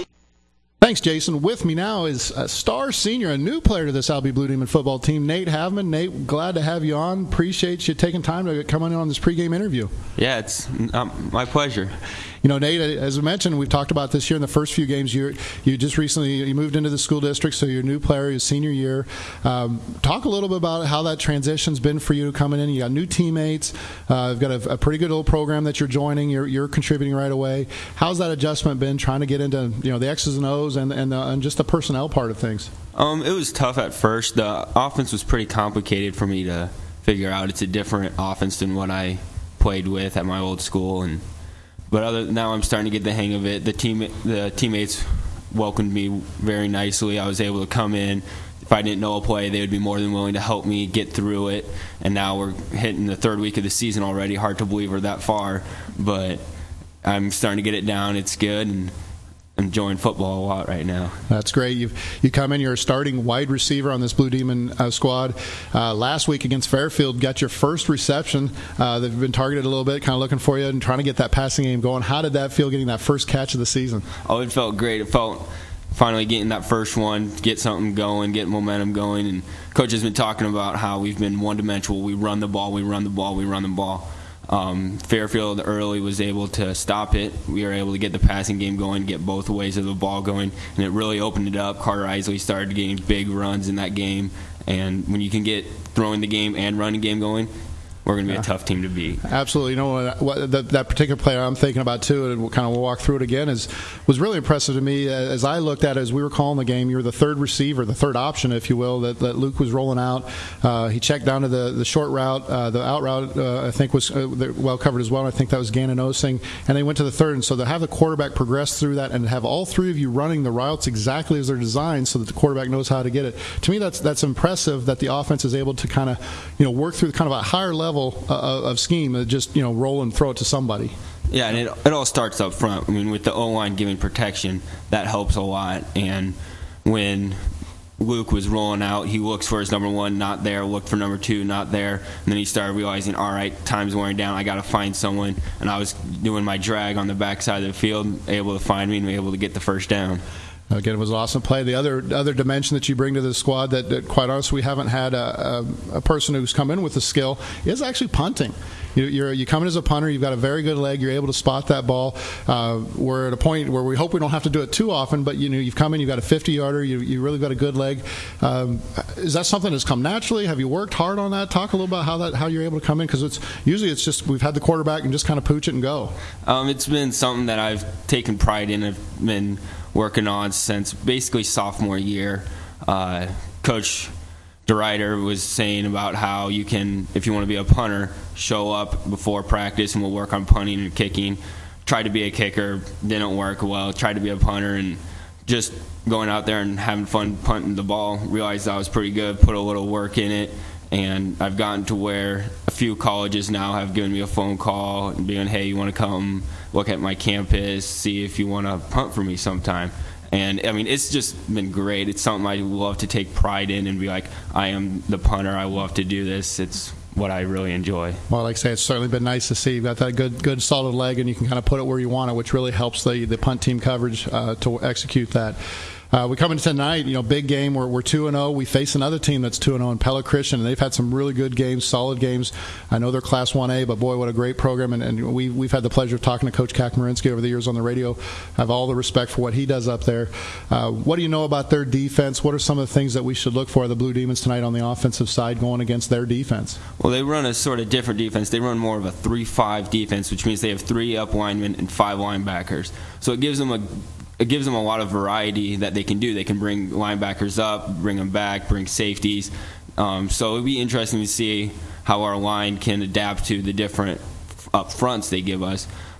Thanks, Jason. With me now is a star senior, a new player to this Albia Blue Demon football team, Nate Havman. Nate, glad to have you on. Appreciate you taking time to come on on this pregame interview. Yeah, it's um, my pleasure. You know, Nate, as I mentioned, we've talked about this year in the first few games. You you just recently you moved into the school district, so you're a new player, your senior year. Um, talk a little bit about how that transition's been for you coming in. You got new teammates. Uh, you've got a, a pretty good little program that you're joining. You're you're contributing right away. How's that adjustment been? Trying to get into you know the X's and O's and and, the, and just the personnel part of things. Um, it was tough at first. The offense was pretty complicated for me to figure out. It's a different offense than what I played with at my old school, and. But other, now I'm starting to get the hang of it. The team, the teammates welcomed me very nicely. I was able to come in. If I didn't know a play, they would be more than willing to help me get through it. And now we're hitting the third week of the season already. Hard to believe we're that far, but I'm starting to get it down. It's good, and I'm enjoying football a lot right now. That's great. You've you come in, you're a starting wide receiver on this Blue Demon uh, squad. Uh, last week against Fairfield, got your first reception. Uh, they've been targeted a little bit, kind of looking for you and trying to get that passing game going. How did that feel, getting that first catch of the season? Oh, it felt great. It felt finally getting that first one, get something going, get momentum going. And Coach has been talking about how we've been one-dimensional. We run the ball, we run the ball, we run the ball. Um, Fairfield early was able to stop it. We were able to get the passing game going, get both ways of the ball going, and it really opened it up. Carter Isley started getting big runs in that game, and when you can get throwing the game and running game going, we're going to be yeah. a tough team to beat. Absolutely. You know, what, what, that, that particular player I'm thinking about, too, and we'll kind of walk through it again, is was really impressive to me. As I looked at it, as we were calling the game, you were the third receiver, the third option, if you will, that, that Luke was rolling out. Uh, he checked down to the, the short route. Uh, the out route, uh, I think, was uh, well covered as well. I think that was Gannon Osing. And they went to the third. And so to have the quarterback progress through that and have all three of you running the routes exactly as they're designed so that the quarterback knows how to get it, to me, that's that's impressive that the offense is able to kind of, you know, work through kind of a higher level uh, of scheme, just you know roll and throw it to somebody. Yeah, and it, it all starts up front. I mean, with the O-line giving protection, that helps a lot. And when Luke was rolling out, he looks for his number one, not there, looked for number two, not there, and then he started realizing, all right, time's wearing down, I got to find someone. And I was doing my drag on the backside of the field, able to find me and able to get the first down. Again, it was an awesome play. The other other dimension that you bring to the squad that, that quite honestly, we haven't had a, a, a person who's come in with the skill is actually punting. You, you're, you come in as a punter, you've got a very good leg, you're able to spot that ball. Uh, we're at a point where we hope we don't have to do it too often, but you know, you've come in, you've got a fifty-yarder, you, you really got a good leg. Um, is that something that's come naturally? Have you worked hard on that? Talk a little about how that how you're able to come in, because it's usually it's just we've had the quarterback and just kind of pooch it and go. Um, it's been something that I've taken pride in. I've been working on since basically sophomore year. Uh, Coach DeRuyter was saying about how you can, if you want to be a punter, show up before practice and we'll work on punting and kicking. Tried to be a kicker, didn't work well. Tried to be a punter, and just going out there and having fun punting the ball. Realized I was pretty good, put a little work in it, and I've gotten to where a few colleges now have given me a phone call and being, hey, you want to come look at my campus, see if you want to punt for me sometime. And, I mean, it's just been great. It's something I love to take pride in and be like, I am the punter. I love to do this. It's what I really enjoy. Well, like I say, it's certainly been nice to see. You've got that good, good solid leg, and you can kind of put it where you want it, which really helps the, the punt team coverage uh, to execute that. Uh, we come into tonight, you know, big game. We're we're two and zero. We face another team that's two and zero in Pella Christian, and they've had some really good games, solid games. I know they're Class one A, but boy, what a great program! And, and we we've had the pleasure of talking to Coach Kakmarinsky over the years on the radio. I have all the respect for what he does up there. Uh, what do you know about their defense? What are some of the things that we should look for the Blue Demons tonight on the offensive side going against their defense? Well, they run a sort of different defense. They run more of a three five defense, which means they have three up linemen and five linebackers. So it gives them a It gives them a lot of variety that they can do. They can bring linebackers up, bring them back, bring safeties. Um, so it would be interesting to see how our line can adapt to the different up fronts they give us.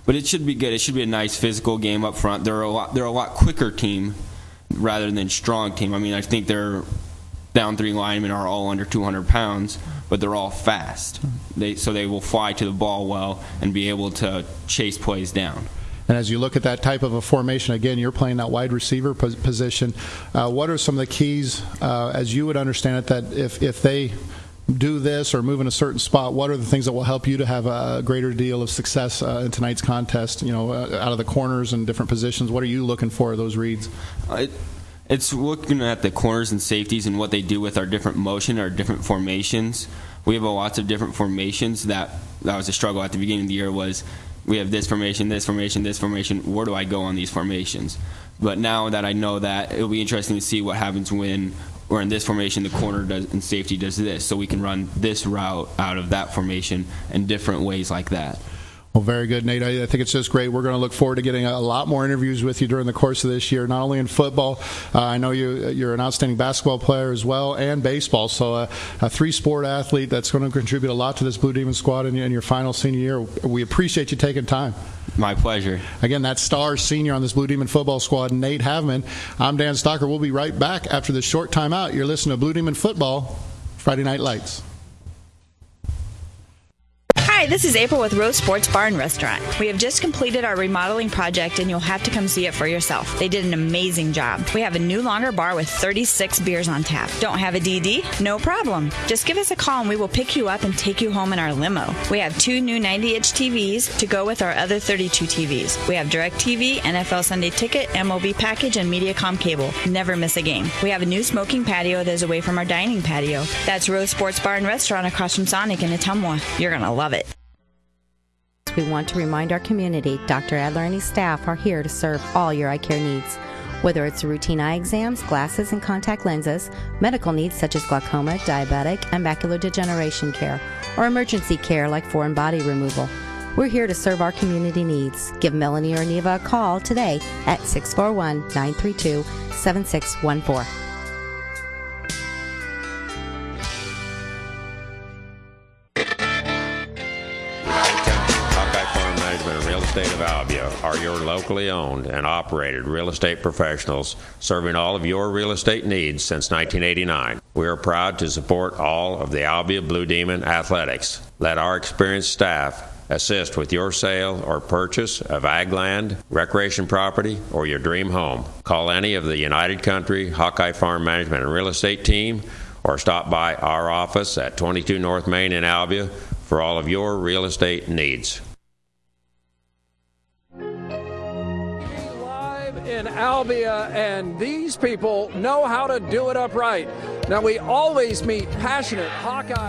but it should be good. It should be a nice physical game up front. They're a lot, they're a lot quicker team rather than strong team. I mean, I think their down three linemen are all under two hundred pounds, but they're all fast. They, so they will fly to the ball well and be able to chase plays down. And as you look at that type of a formation, again, you're playing that wide receiver pos- position. Uh, what are some of the keys, uh, as you would understand it, that if, if they do this or move in a certain spot, what are the things that will help you to have a greater deal of success uh, in tonight's contest, you know, uh, out of the corners and different positions? What are you looking for, those reads? Uh, it's looking at the corners and safeties and what they do with our different motion, our different formations. We have a lots of different formations. That, that was a struggle at the beginning of the year was, we have this formation, this formation, this formation. Where do I go on these formations? But now that I know that, it'll be interesting to see what happens when we're in this formation, the corner does, and safety does this. So we can run this route out of that formation in different ways like that. Well, very good, Nate. I think it's just great. We're going to look forward to getting a lot more interviews with you during the course of this year, not only in football. Uh, I know you, you're an outstanding basketball player as well, and baseball. So uh, a three-sport athlete that's going to contribute a lot to this Blue Demon squad in, in your final senior year. We appreciate you taking time. My pleasure. Again, that's star senior on this Blue Demon football squad, Nate Havman. I'm Dan Stocker. We'll be right back after this short timeout. You're listening to Blue Demon Football, Friday Night Lights. Hi, this is April with Rose Sports Bar and Restaurant. We have just completed our remodeling project and you'll have to come see it for yourself. They did an amazing job. We have a new longer bar with thirty-six beers on tap. Don't have a D D? No problem. Just give us a call and we will pick you up and take you home in our limo. We have two new ninety inch T Vs to go with our other thirty-two T Vs. We have DirecTV, N F L Sunday Ticket, M L B package, and Mediacom cable. Never miss a game. We have a new smoking patio that is away from our dining patio. That's Rose Sports Bar and Restaurant across from Sonic in Ottumwa. You're going to love it. We want to remind our community Doctor Adler and his staff are here to serve all your eye care needs. Whether it's routine eye exams, glasses and contact lenses, medical needs such as glaucoma, diabetic, and macular degeneration care, or emergency care like foreign body removal. We're here to serve our community needs. Give Melanie or Neva a call today at six four one, nine three two, seven six one four. State of Albia are your locally owned and operated real estate professionals serving all of your real estate needs since nineteen eighty-nine. We are proud to support all of the Albia Blue Demon athletics. Let our experienced staff assist with your sale or purchase of ag land, recreation property, or your dream home. Call any of the United Country Hawkeye Farm Management and Real Estate team or stop by our office at twenty-two North Main in Albia for all of your real estate needs. In Albia, and these people know how to do it upright. Now, we always meet passionate Hawkeye.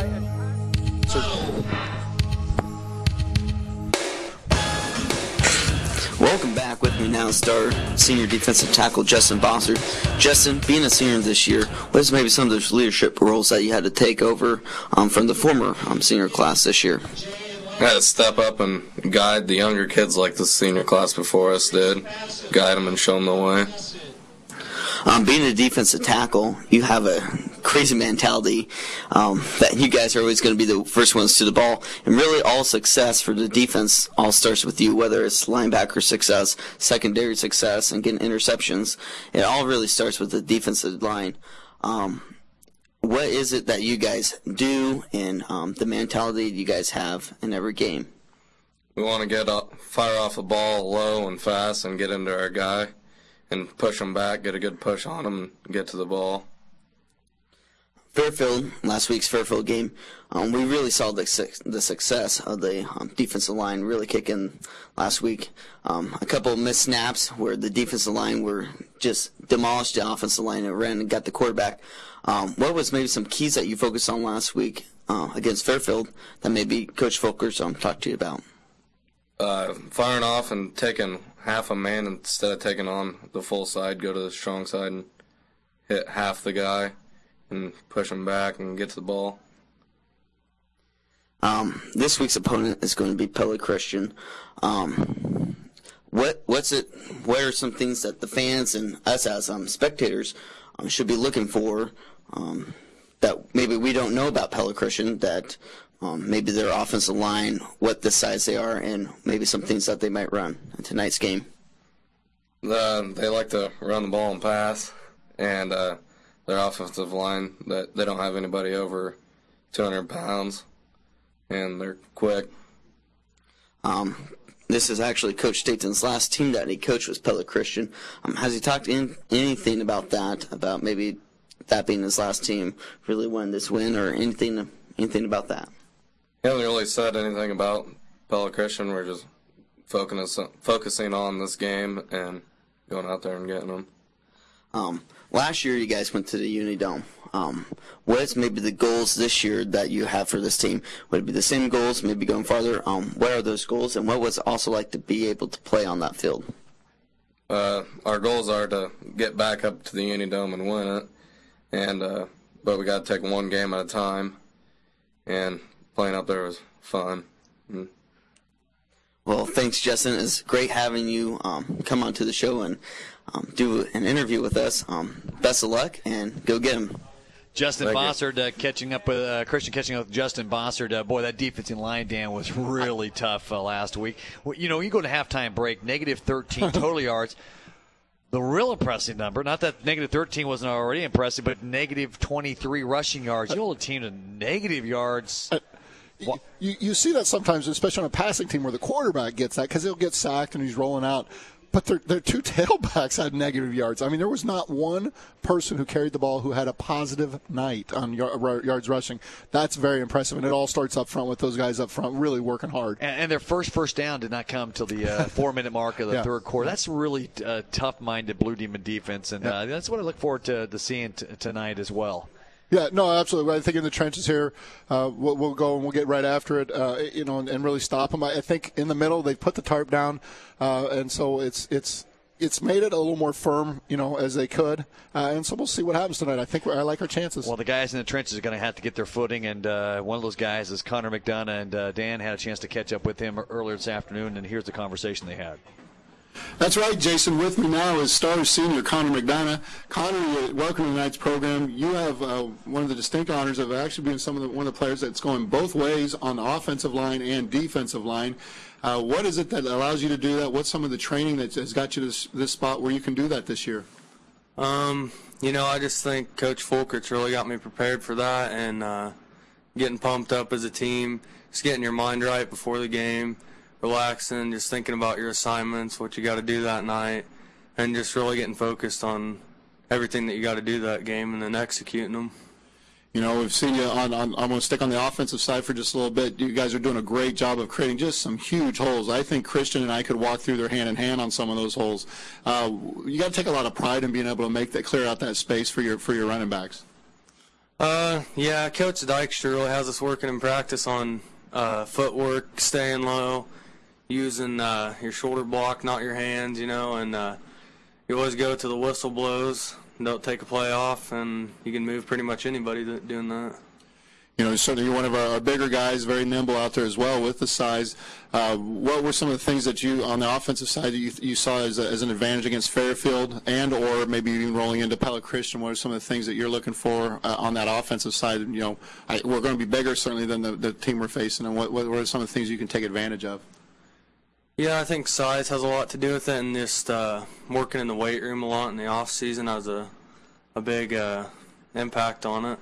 Welcome back. With me now, star senior defensive tackle Justin Bosser. Justin, being a senior this year, what is maybe some of those leadership roles that you had to take over um, from the former um, senior class this year? I had to step up and guide the younger kids like the senior class before us did. Guide them and show them the way. Um, being a defensive tackle, you have a crazy mentality um, that you guys are always going to be the first ones to the ball. And really all success for the defense all starts with you, whether it's linebacker success, secondary success, and getting interceptions. It all really starts with the defensive line. Um, What is it that you guys do and um, the mentality you guys have in every game? We want to get up, fire off a ball low and fast and get into our guy and push him back, get a good push on him, and get to the ball. Fairfield, last week's Fairfield game, um, we really saw the, the success of the um, defensive line really kick in last week. Um, a couple of missed snaps where the defensive line were just demolished the offensive line and ran and got the quarterback. Um, what was maybe some keys that you focused on last week uh, against Fairfield that maybe Coach Folkers um, talked to you about? Uh, firing off and taking half a man instead of taking on the full side, go to the strong side and hit half the guy and push him back and get to the ball. Um, this week's opponent is going to be Pella Christian. Um, what what's it? What are some things that the fans and us as um, spectators um, should be looking for um, that maybe we don't know about Pella Christian that um, maybe their offensive line, what the size they are, and maybe some things that they might run in tonight's game? The, they like to run the ball and pass, and uh, their offensive line, that they don't have anybody over two hundred pounds, and they're quick. Um, this is actually Coach Staten's last team that he coached was Pella Christian. Um, has he talked in, anything about that, about maybe that being his last team, really won this win, or anything anything about that? He hasn't really said anything about Pella Christian. We're just focus, focusing on this game and going out there and getting them. Um, last year you guys went to the Unidome. Um, what's maybe the goals this year that you have for this team? Would it be the same goals, maybe going farther? Um, what are those goals, and what was it also like to be able to play on that field? Uh, our goals are to get back up to the Unidome and win it, and uh, but we got to take one game at a time, and playing up there was fun. Mm. Well, thanks, Justin. It's great having you um, come onto the show and um, do an interview with us. Um, best of luck, and go get him. Justin Bossard uh, catching up with uh, Christian catching up with Justin Bossard. Uh, boy, that defensive line, Dan, was really tough uh, last week. Well, you know, you go to halftime break, negative thirteen total yards. The real impressive number, not that negative thirteen wasn't already impressive, but negative twenty-three rushing yards. You hold a team to negative yards. Uh, you, you see that sometimes, especially on a passing team where the quarterback gets that because he'll get sacked and he's rolling out. But their, their two tailbacks had negative yards. I mean, there was not one person who carried the ball who had a positive night on yards rushing. That's very impressive, and it all starts up front with those guys up front really working hard. And, and their first first down did not come till the uh, four-minute mark of the yeah. third quarter. That's really uh, tough-minded Blue Demon defense, and uh, that's what I look forward to, to seeing t- tonight as well. Yeah, no, absolutely. I think in the trenches here, uh, we'll, we'll go and we'll get right after it, uh, you know, and, and really stop them. I think in the middle they put the tarp down, uh, and so it's it's it's made it a little more firm, you know, as they could. Uh, and so we'll see what happens tonight. I think I like our chances. Well, the guys in the trenches are going to have to get their footing, and uh, one of those guys is Connor McDonough, and uh, Dan had a chance to catch up with him earlier this afternoon, and here's the conversation they had. That's right, Jason. With me now is Stars senior Connor McDonough. Connor, welcome to tonight's program. You have uh, one of the distinct honors of actually being some of the, one of the players that's going both ways on the offensive line and defensive line. Uh, what is it that allows you to do that? What's some of the training that has got you to this, this spot where you can do that this year? Um, you know, I just think Coach Folkert's really got me prepared for that, and uh, getting pumped up as a team, just getting your mind right before the game, relaxing, just thinking about your assignments, what you got to do that night, and just really getting focused on everything that you got to do that game and then executing them. You know, we've seen you on, on, I'm going to stick on the offensive side for just a little bit. You guys are doing a great job of creating just some huge holes. I think Christian and I could walk through there hand in hand on some of those holes. Uh, you got to take a lot of pride in being able to make that, clear out that space for your for your running backs. Uh, yeah, Coach Dykstra really has us working in practice on uh, footwork, staying low, using uh, your shoulder block, not your hands, you know, and uh, you always go to the whistle blows. Don't take a play off, and you can move pretty much anybody that, doing that. You know, certainly you're one of our, our bigger guys, very nimble out there as well with the size. Uh, what were some of the things that you, on the offensive side, that you, you saw as, a, as an advantage against Fairfield, and or maybe even rolling into Pella Christian? What are some of the things that you're looking for uh, on that offensive side? You know, I, we're going to be bigger certainly than the, the team we're facing, and what, what are some of the things you can take advantage of? Yeah, I think size has a lot to do with it, and just uh, working in the weight room a lot in the off season has a a big uh, impact on it.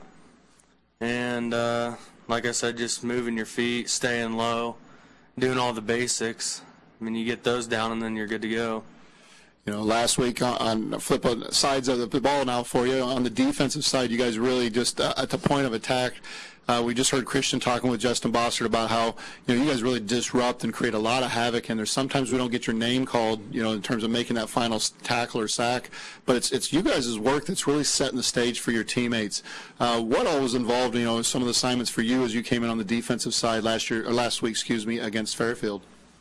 And uh, like I said, just moving your feet, staying low, doing all the basics. I mean, you get those down, and then you're good to go. You know, last week on, on flip sides of the ball now for you on the defensive side, you guys really just uh, at the point of attack. Uh, we just heard Christian talking with Justin Bossard about how, you know, you guys really disrupt and create a lot of havoc, and there's sometimes we don't get your name called, you know, in terms of making that final tackle or sack, but it's it's you guys' work that's really setting the stage for your teammates. Uh, what all was involved, you know, in some of the assignments for you as you came in on the defensive side last year, or last week, excuse me, against Fairfield?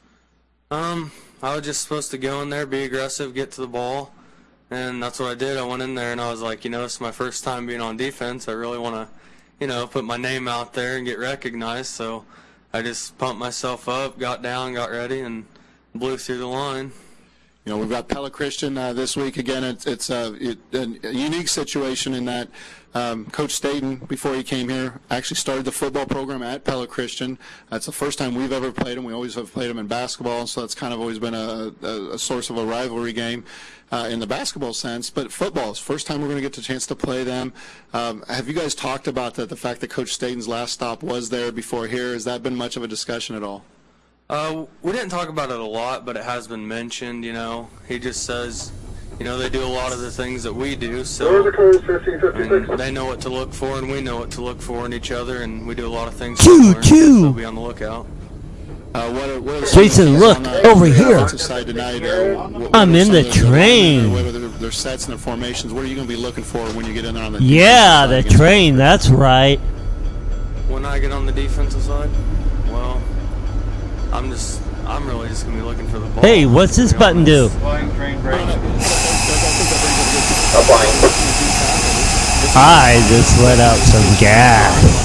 Um, I was just supposed to go in there, be aggressive, get to the ball, and that's what I did. I went in there and I was like, you know, this is my first time being on defense. I really want to, you know, put my name out there and get recognized. So I just pumped myself up, got down, got ready, and blew through the line. You know, we've got Pella Christian uh, this week. Again, it's, it's a, it, a unique situation in that um, Coach Staten, before he came here, actually started the football program at Pella Christian. That's the first time we've ever played him. We always have played him in basketball, so that's kind of always been a, a, a source of a rivalry game uh, in the basketball sense. But football is the first time we're going to get the chance to play them. Um, have you guys talked about that, the fact that Coach Staten's last stop was there before here? Has that been much of a discussion at all? Uh, we didn't talk about it a lot, but it has been mentioned, you know. He just says, you know, they do a lot of the things that we do, so and they know what to look for, and we know what to look for in each other, and we do a lot of things similar, so be on the lookout. Uh, what are, what are Jason, look, the, over here. Tonight, uh, what, what I'm in the train. What are their, their sets and their formations? What are you going to be looking for when you get in there on the Yeah, the train, that's right. When I get on the defensive side, well, I'm just, I'm really just going to be looking for the ball. Hey, what's this button do? I just let out some gas.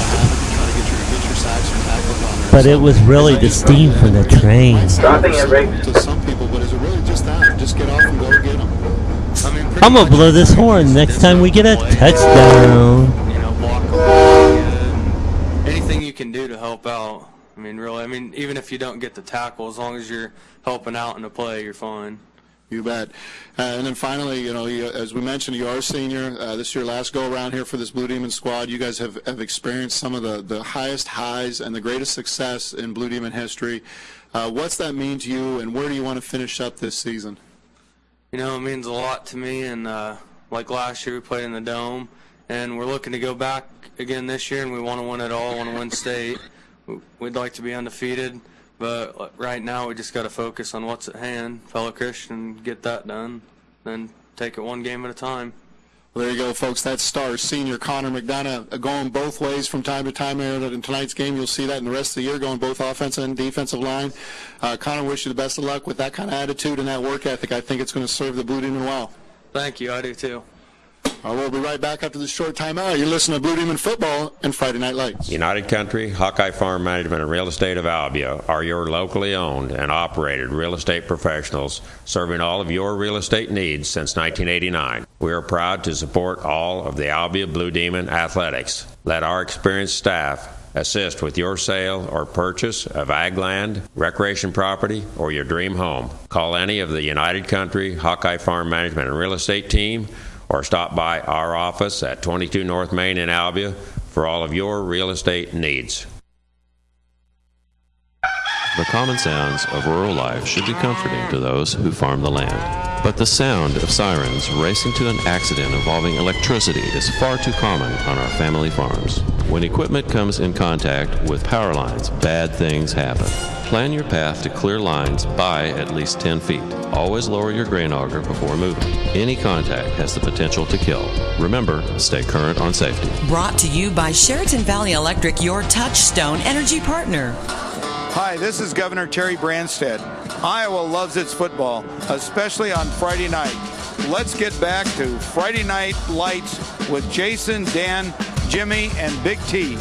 But it was really the steam from the train. To some people, but is it really just that? Just get off and go get them. I mean, I'm going to blow this horn next time we get a touchdown. You know, block them, anything you can do to help out. I mean, really, I mean, even if you don't get the tackle, as long as you're helping out in the play, you're fine. You bet. Uh, and then finally, you know, you, as we mentioned, you are a senior. Uh, this is your last go-around here for this Blue Demon squad. You guys have, have experienced some of the, the highest highs and the greatest success in Blue Demon history. Uh, what's that mean to you, and where do you want to finish up this season? You know, it means a lot to me, and uh, like last year we played in the Dome, and we're looking to go back again this year, and we want to win it all, want to win state. We'd like to be undefeated, but right now we just got to focus on what's at hand, Pella Christian, get that done, then take it one game at a time. Well, there you go, folks. That's star senior Connor McDonough going both ways from time to time. In tonight's game, you'll see that in the rest of the year, going both offensive and defensive line. Uh, Connor, wish you the best of luck with that kind of attitude and that work ethic. I think it's going to serve the Blue Demon well. Thank you. I do, too. Uh, we'll be right back after this short timeout. You're listening to Blue Demon Football and Friday Night Lights. United Country, Hawkeye Farm Management, and Real Estate of Albia are your locally owned and operated real estate professionals serving all of your real estate needs since nineteen eighty-nine. We are proud to support all of the Albia Blue Demon athletics. Let our experienced staff assist with your sale or purchase of ag land, recreation property, or your dream home. Call any of the United Country, Hawkeye Farm Management, and Real Estate team, or stop by our office at twenty-two North Main in Albia for all of your real estate needs. The common sounds of rural life should be comforting to those who farm the land. But the sound of sirens racing to an accident involving electricity is far too common on our family farms. When equipment comes in contact with power lines, bad things happen. Plan your path to clear lines by at least ten feet. Always lower your grain auger before moving. Any contact has the potential to kill. Remember, stay current on safety. Brought to you by Sheraton Valley Electric, your touchstone energy partner. Hi, this is Governor Terry Branstad. Iowa loves its football, especially on Friday night. Let's get back to Friday Night Lights with Jason, Dan, Jimmy, and Big T.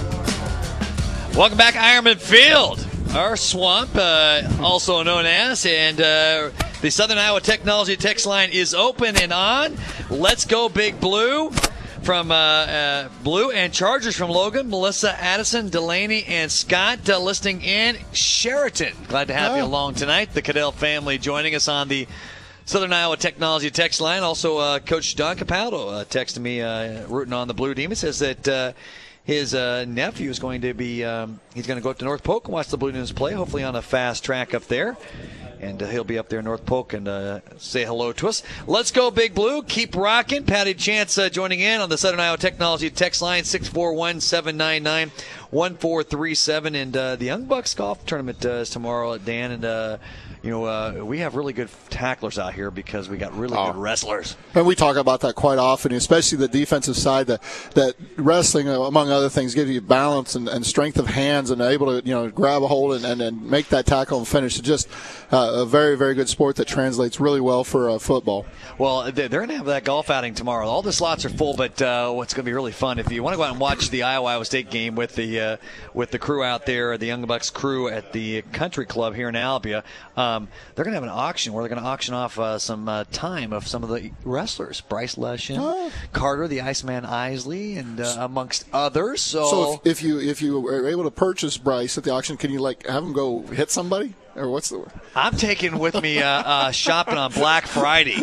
Welcome back, Ironman Field, our swamp, uh, also known as, and uh, the Southern Iowa Technology text line is open and on. Let's go, Big Blue. From uh, uh, Blue and Chargers from Logan, Melissa, Addison, Delaney, and Scott uh, listening in. Sheraton, glad to have oh. you along tonight. The Cadell family joining us on the Southern Iowa Technology text line. Also, uh, Coach Don Capaldo uh, texted me, uh, rooting on the Blue Demon, says that uh, his uh, nephew is going to be, um, he's going to go up to North Polk and watch the Blue Demons play, hopefully on a fast track up there. And uh, he'll be up there in North Polk and uh, say hello to us. Let's go, Big Blue. Keep rocking. Patty Chance uh, joining in on the Southern Iowa Technology text line, six four one, seven nine nine, one four three seven. And uh, the Young Bucks golf tournament uh, is tomorrow at Dan. And, uh, you know, uh, we have really good tacklers out here because we got really oh. good wrestlers. And we talk about that quite often, especially the defensive side, that, that wrestling, uh, among other things, gives you balance and, and strength of hands and able to, you know, grab a hold and, and, and make that tackle and finish. It's just uh, a very, very good sport that translates really well for uh, football. Well, they're going to have that golf outing tomorrow. All the slots are full, but uh, what's going to be really fun, if you want to go out and watch the Iowa State game with the uh, with the crew out there, the Young Bucks crew at the Country Club here in Albia, uh, um, they're going to have an auction where they're going to auction off uh, some uh, time of some of the wrestlers, Bryce Leshin, oh. Carter, the Iceman Isley, and uh, amongst others. So, so if, if you if you were able to purchase Bryce at the auction, can you like have him go hit somebody? Or what's the word? I'm taking with me uh, uh, shopping on Black Friday.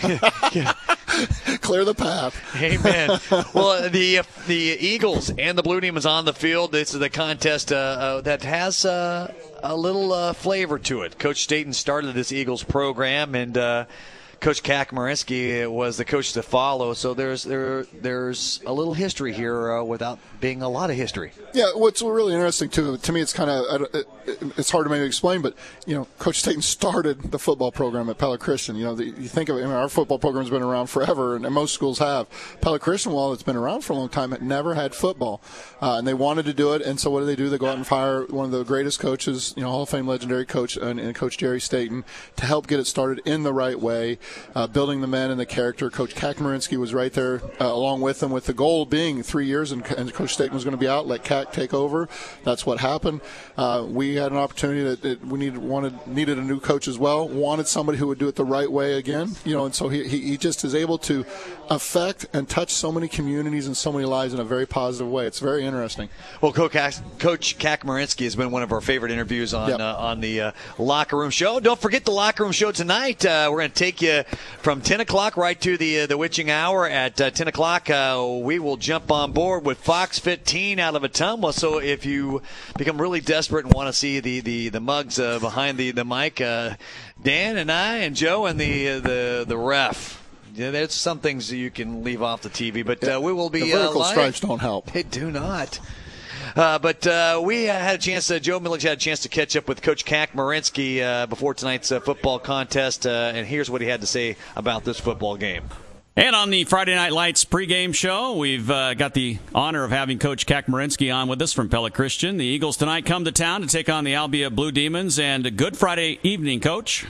yeah. Clear the path. Amen. Well, the the Eagles and the Blue Demons on the field. This is the contest uh, uh, that has uh, a little uh, flavor to it. Coach Staten started this Eagles program, and uh, Coach Kakmarinsky was the coach to follow. So there's there there's a little history here uh, without being a lot of history. Yeah, what's really interesting too, to me, it's kind of it, it's hard to maybe explain, but you know, Coach Staten started the football program at Pella Christian. You know, the, you think of it, I mean, our football program's been around forever, and, and most schools have. Pella Christian, while it's been around for a long time, it never had football, uh, and they wanted to do it. And so, what do they do? They go out and hire one of the greatest coaches, you know, Hall of Fame legendary coach, and, and Coach Jerry Staten, to help get it started in the right way, uh, building the men and the character. Coach Kakmarinsky was right there uh, along with them, with the goal being three years, and, and Coach Staten was going to be out, let Kak take over. That's what happened. Uh, we had an opportunity that, that we needed wanted needed a new coach as well. Wanted somebody who would do it the right way again. You know, and so he he, he just is able to affect and touch so many communities and so many lives in a very positive way. It's very interesting. Well, Coach Kakmarinsky has been one of our favorite interviews on yep. uh, on the uh, Locker Room Show. Don't forget the Locker Room Show tonight. Uh, we're going to take you from ten o'clock right to the uh, the witching hour. At uh, ten o'clock, uh, we will jump on board with Fox fifteen out of Ottumwa. So if you become really desperate and want to see the the the mugs uh, behind the the mic, uh, Dan and I and Joe and the uh, the the ref. Yeah, there's some things that you can leave off the T V, but uh, we will be the vertical uh, live. stripes don't help. They do not. Uh, but uh, we uh, had a chance, uh, Joe Milledge had a chance to catch up with Coach Kakmarinsky uh, before tonight's uh, football contest, uh, and here's what he had to say about this football game. And on the Friday Night Lights pregame show, we've uh, got the honor of having Coach Kakmarinsky on with us from Pella Christian. The Eagles tonight come to town to take on the Albia Blue Demons, and a good Friday evening, Coach.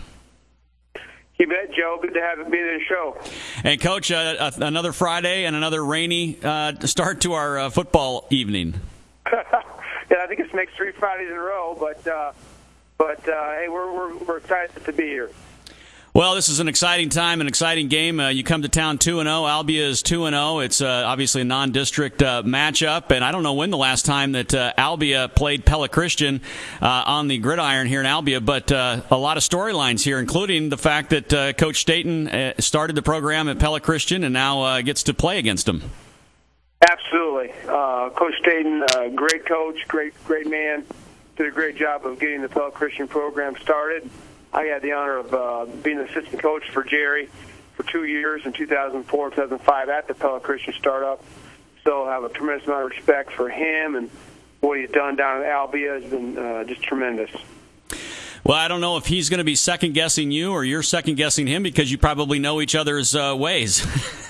You bet, Joe. Good to have you be in the show. And, Coach, uh, another Friday and another rainy uh, start to our uh, football evening. Yeah, I think it's next three Fridays in a row, but uh, but uh, hey, we're, we're we're excited to be here. Well, this is an exciting time, an exciting game. Uh, you come to town two and oh. Albia is two and oh. It's uh, obviously a non-district uh, matchup, and I don't know when the last time that uh, Albia played Pella Christian uh, on the gridiron here in Albia, but uh, a lot of storylines here, including the fact that uh, Coach Staten uh, started the program at Pella Christian and now uh, gets to play against them. Absolutely. Uh, Coach Staten, uh, great coach, great great man, did a great job of getting the Pella Christian program started. I had the honor of uh, being the assistant coach for Jerry for two years in two thousand four, two thousand five at the Pella Christian startup. So I have a tremendous amount of respect for him, and what he's done down at Albia has been uh, just tremendous. Well, I don't know if he's going to be second-guessing you or you're second-guessing him, because you probably know each other's uh, ways.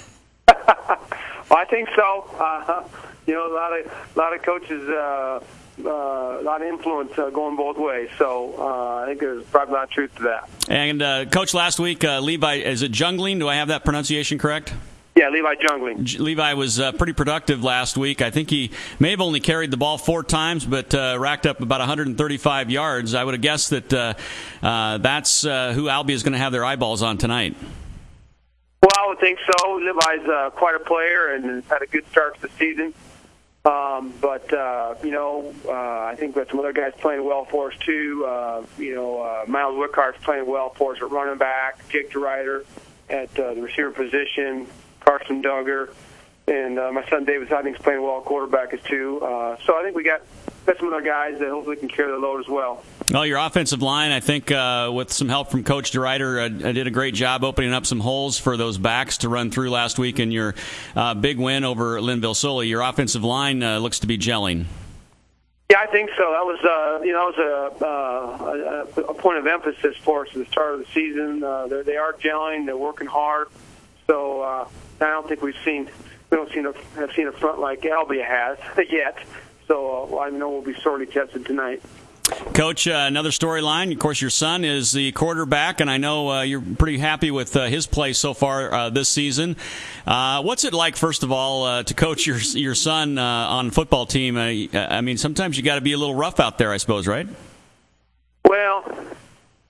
Well, I think so. Uh, you know, a lot of a lot of coaches, uh, uh, a lot of influence uh, going both ways. So uh, I think there's probably a lot of truth to that. And uh, Coach, last week, uh, Levi, is it Jungling? Do I have that pronunciation correct? Yeah, Levi Jungling. J- Levi was uh, pretty productive last week. I think he may have only carried the ball four times, but uh, racked up about one hundred thirty-five yards. I would have guessed that uh, uh, that's uh, who Albia is going to have their eyeballs on tonight. Well, I would think so. Levi's uh, quite a player and has had a good start to the season. Um, but, uh, you know, uh, I think we have some other guys playing well for us, too. Uh, you know, uh, Miles Wickhart's playing well for us at running back, Jake DeRuyter at uh, the receiver position, Carson Duggar, and uh, my son David Siding's playing well at quarterback, as too. Uh, so I think we got, got some other guys that hopefully can carry the load as well. Well, your offensive line, I think, uh, with some help from Coach DeRuyter, uh, did a great job opening up some holes for those backs to run through last week in your uh, big win over Linville Sully. Your offensive line uh, looks to be gelling. Yeah, I think so. That was, uh, you know, that was a, uh, a, a point of emphasis for us at the start of the season. Uh, they are gelling. They're working hard. So uh, I don't think we've seen we don't seem to have seen a front like Albia has yet. So uh, I know we'll be sorely tested tonight. Coach, uh, another storyline. Of course, your son is the quarterback, and I know uh, you're pretty happy with uh, his play so far uh, this season. Uh, what's it like, first of all, uh, to coach your your son uh, on a football team? Uh, I mean, sometimes you got to be a little rough out there, I suppose, right? Well,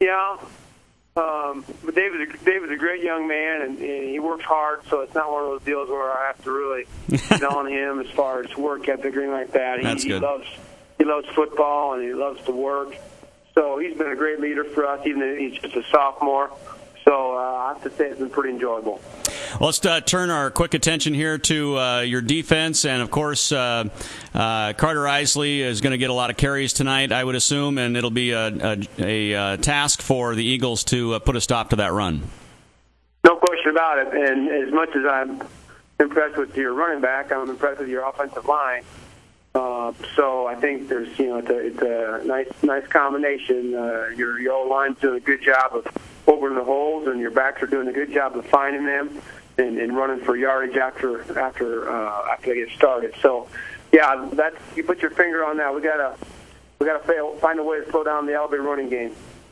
Yeah. Um, but David's a, David's a great young man, and, and he works hard, so it's not one of those deals where I have to really get on him as far as work ethic or anything like that. He, That's good. he loves he loves football, and he loves to work. So he's been a great leader for us, even though he's just a sophomore. So uh, I have to say it's been pretty enjoyable. Well, let's uh, turn our quick attention here to uh, your defense. And, of course, uh, uh, Carter Isley is going to get a lot of carries tonight, I would assume, and it'll be a, a, a, a task for the Eagles to uh, put a stop to that run. No question about it. And as much as I'm impressed with your running back, I'm impressed with your offensive line. Uh, so I think there's, you know, it's a, it's a nice, nice combination. Uh, your your O-line's doing a good job of opening the holes, and your backs are doing a good job of finding them and, and running for yardage after after uh, after they get started. So, yeah, that's you put your finger on that. We gotta we gotta fail, find a way to slow down the Alabama running game.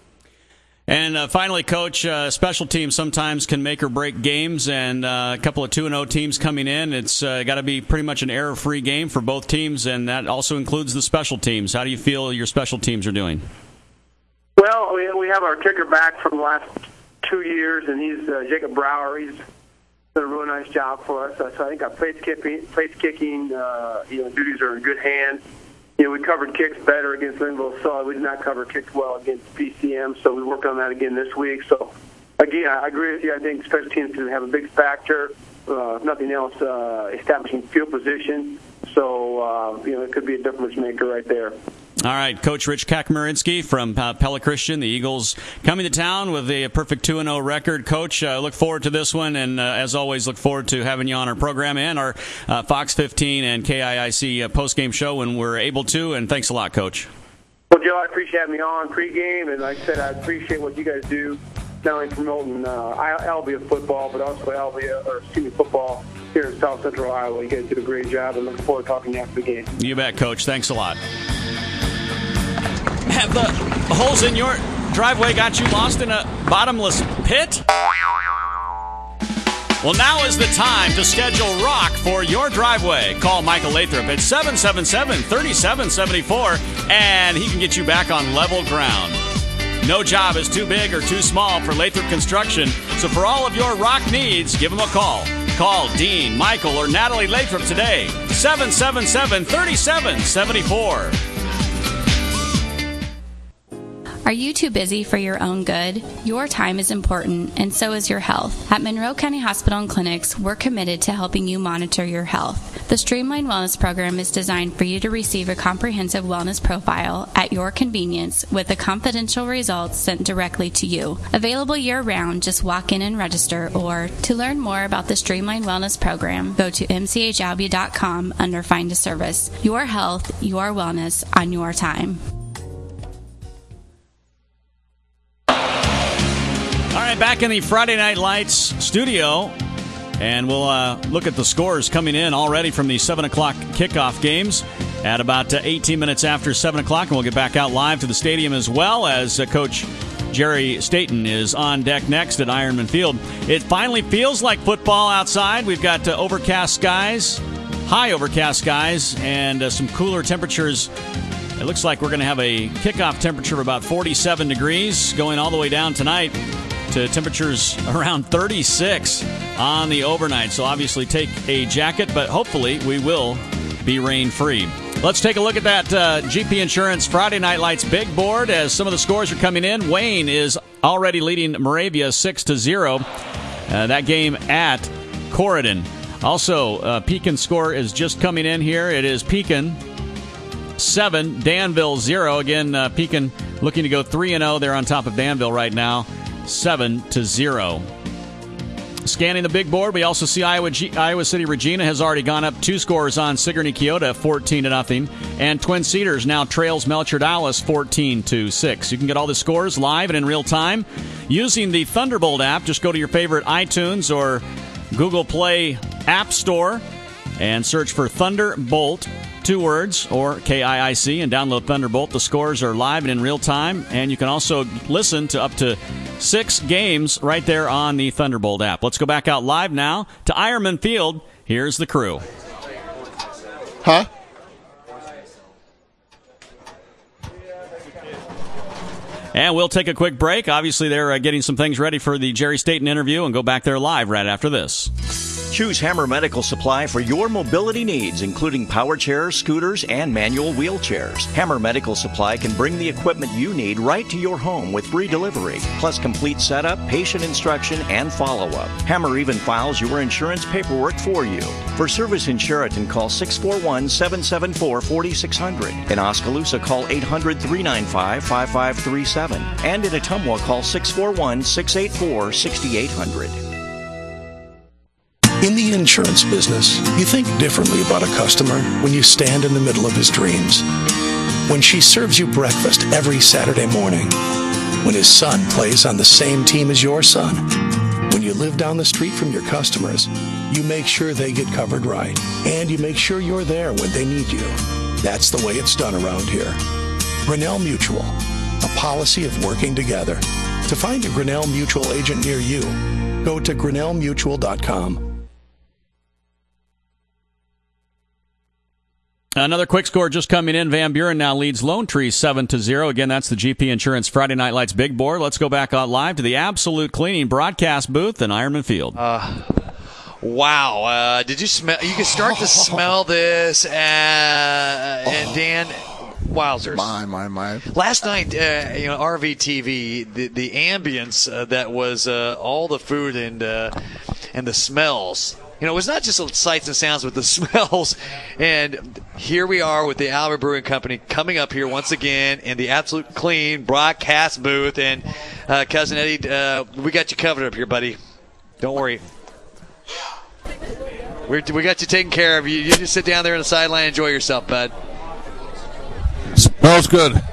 And uh, finally, Coach, uh, special teams sometimes can make or break games, and uh, a couple of two and oh teams coming in. It's uh, got to be pretty much an error-free game for both teams, and that also includes the special teams. How do you feel your special teams are doing? Well, we we have our kicker back from the last two years, and he's uh, Jacob Brower. He's done a really nice job for us. So I think our place kicking, place kicking uh, you know, duties are in good hands. You know, we covered kicks better against Linville Sully. We did not cover kicks well against P C M, so we worked on that again this week. So, again, I agree with you. I think special teams can have a big factor. Uh, if nothing else, uh, establishing field position. So, uh, you know, it could be a difference maker right there. All right, Coach Rich Kakmarinsky from uh, Pella Christian. The Eagles coming to town with a perfect two and oh record. Coach, uh, look forward to this one, and uh, as always, look forward to having you on our program and our uh, Fox fifteen and K I I C uh, postgame show when we're able to, and thanks a lot, Coach. Well, Joe, I appreciate having me on pregame, and like I said, I appreciate what you guys do, not only promoting uh, Albia football, but also Albia, or excuse me, football here in South Central Iowa. You guys did a great job, and looking forward to talking to you after the game. You bet, Coach. Thanks a lot. Have the holes in your driveway got you lost in a bottomless pit? Well, now is the time to schedule rock for your driveway. Call Michael Lathrop at seven seven seven, three seven seven four, and he can get you back on level ground. No job is too big or too small for Lathrop Construction, so for all of your rock needs, give them a call. Call Dean, Michael, or Natalie Lathrop today, seven seven seven, three seven seven four. Are you too busy for your own good? Your time is important, and so is your health. At Monroe County Hospital and Clinics, we're committed to helping you monitor your health. The Streamline Wellness Program is designed for you to receive a comprehensive wellness profile at your convenience with the confidential results sent directly to you. Available year-round, just walk in and register, or to learn more about the Streamline Wellness Program, go to m c h albia dot com under Find a Service. Your health, your wellness, on your time. All right, back in the Friday Night Lights studio, and we'll uh, look at the scores coming in already from the seven o'clock kickoff games at about uh, eighteen minutes after seven o'clock, and we'll get back out live to the stadium as well as uh, Coach Jerry Staten is on deck next at Ironman Field. It finally feels like football outside. We've got uh, overcast skies, high overcast skies, and uh, some cooler temperatures. It looks like we're going to have a kickoff temperature of about forty-seven degrees, going all the way down tonight to temperatures around thirty-six on the overnight. So obviously take a jacket, but hopefully we will be rain-free. Let's take a look at that uh, G P Insurance Friday Night Lights big board as some of the scores are coming in. Wayne is already leading Moravia six to zero. Uh, that game at Corydon. Also, uh, Pekin score is just coming in here. It is Pekin seven, Danville zero. Again, uh, Pekin looking to go three and oh. They're on top of Danville right now, seven to zero. Scanning the big board, we also see Iowa G- Iowa City Regina has already gone up two scores on Sigourney Keota, fourteen to nothing, and Twin Cedars now trails Melcher Dallas fourteen to six. You can get all the scores live and in real time using the Thunderbolt app. Just go to your favorite iTunes or Google Play App Store and search for Thunderbolt, two words, or K I I C, and download Thunderbolt. The scores are live and in real time, and you can also listen to up to six games right there on the Thunderbolt app. Let's go back out live now to Ironman Field. Here's the crew. Huh? And we'll take a quick break. Obviously, they're uh, getting some things ready for the Jerry Staten interview and go back there live right after this. Choose Hammer Medical Supply for your mobility needs, including power chairs, scooters, and manual wheelchairs. Hammer Medical Supply can bring the equipment you need right to your home with free delivery, plus complete setup, patient instruction, and follow-up. Hammer even files your insurance paperwork for you. For service in Sheraton, call six four one, seven seven four, four six zero zero. In Oskaloosa, call eight hundred, three nine five, five five three seven. And in Ottumwa, call six four one, six eight four, six eight zero zero. In the insurance business, you think differently about a customer when you stand in the middle of his dreams. When she serves you breakfast every Saturday morning. When his son plays on the same team as your son. When you live down the street from your customers, you make sure they get covered right. And you make sure you're there when they need you. That's the way it's done around here. Grinnell Mutual, a policy of working together. To find a Grinnell Mutual agent near you, go to grinnell mutual dot com. Another quick score just coming in. Van Buren now leads Lone Tree seven to zero. Again, that's the G P Insurance Friday Night Lights Big Board. Let's go back out live to the Absolute Cleaning broadcast booth in Ironman Field. Uh, wow. Uh, did you smell? You can start to smell this. Uh, and Dan, wowzers. My, my, my. Last night, uh, you know, R V T V, the, the ambience uh, that was uh, all the food and uh, and the smells. You know, it was not just the sights and sounds, but the smells. And here we are with the Albia Brewing Company coming up here once again in the Absolute Clean broadcast booth. And uh, Cousin Eddie, uh, we got you covered up here, buddy. Don't worry. We're, we got you taken care of. You, you just sit down there on the sideline and enjoy yourself, bud. Smells good.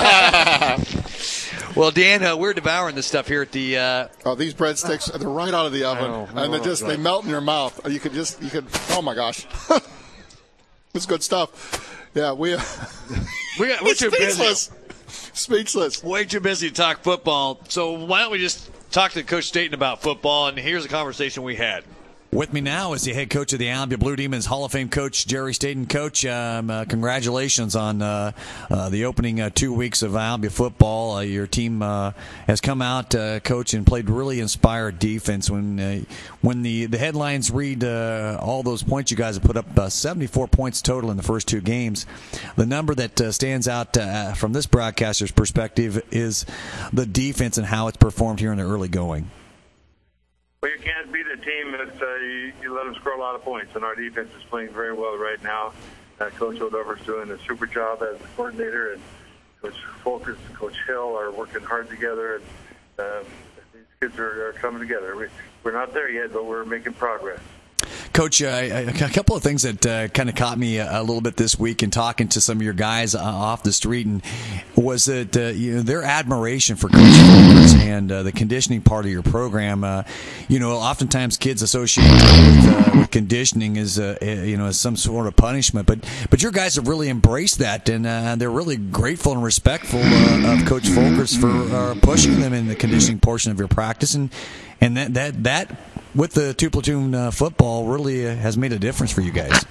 Well, Dan, uh, we're devouring this stuff here at the. Uh, oh, these breadsticks, they're right out of the oven, know, and they just they melt in your mouth. You could just you could. Oh my gosh, it's good stuff. Yeah, we. Uh, we got, we're too speechless. busy. Speechless. Way too busy to talk football. So why don't we just talk to Coach Staten about football? And here's a conversation we had. With me now is the head coach of the Albia Blue Demons, Hall of Fame coach Jerry Staten. Coach, um, uh, congratulations on uh, uh, the opening uh, two weeks of Albia football. Uh, your team uh, has come out, uh, coach, and played really inspired defense. When uh, when the, the headlines read uh, all those points you guys have put up, uh, seventy-four points total in the first two games. The number that uh, stands out uh, from this broadcaster's perspective is the defense and how it's performed here in the early going. Well, you can't beat a team that uh, you, you let them score a lot of points, and our defense is playing very well right now. Uh, Coach O'Dover's doing a super job as the coordinator, and Coach Folkers and Coach Hill are working hard together, and uh, these kids are, are coming together. We, we're not there yet, but we're making progress. Coach, uh, a couple of things that uh, kind of caught me a, a little bit this week in talking to some of your guys uh, off the street, and was that uh, you know, their admiration for Coach Folkers and uh, the conditioning part of your program. Uh, you know, oftentimes kids associate with, uh, with conditioning as uh, you know as some sort of punishment, but but your guys have really embraced that, and uh, they're really grateful and respectful uh, of Coach Folkers for uh, pushing them in the conditioning portion of your practice, and and that that that. with the two platoon uh, football really uh, has made a difference for you guys.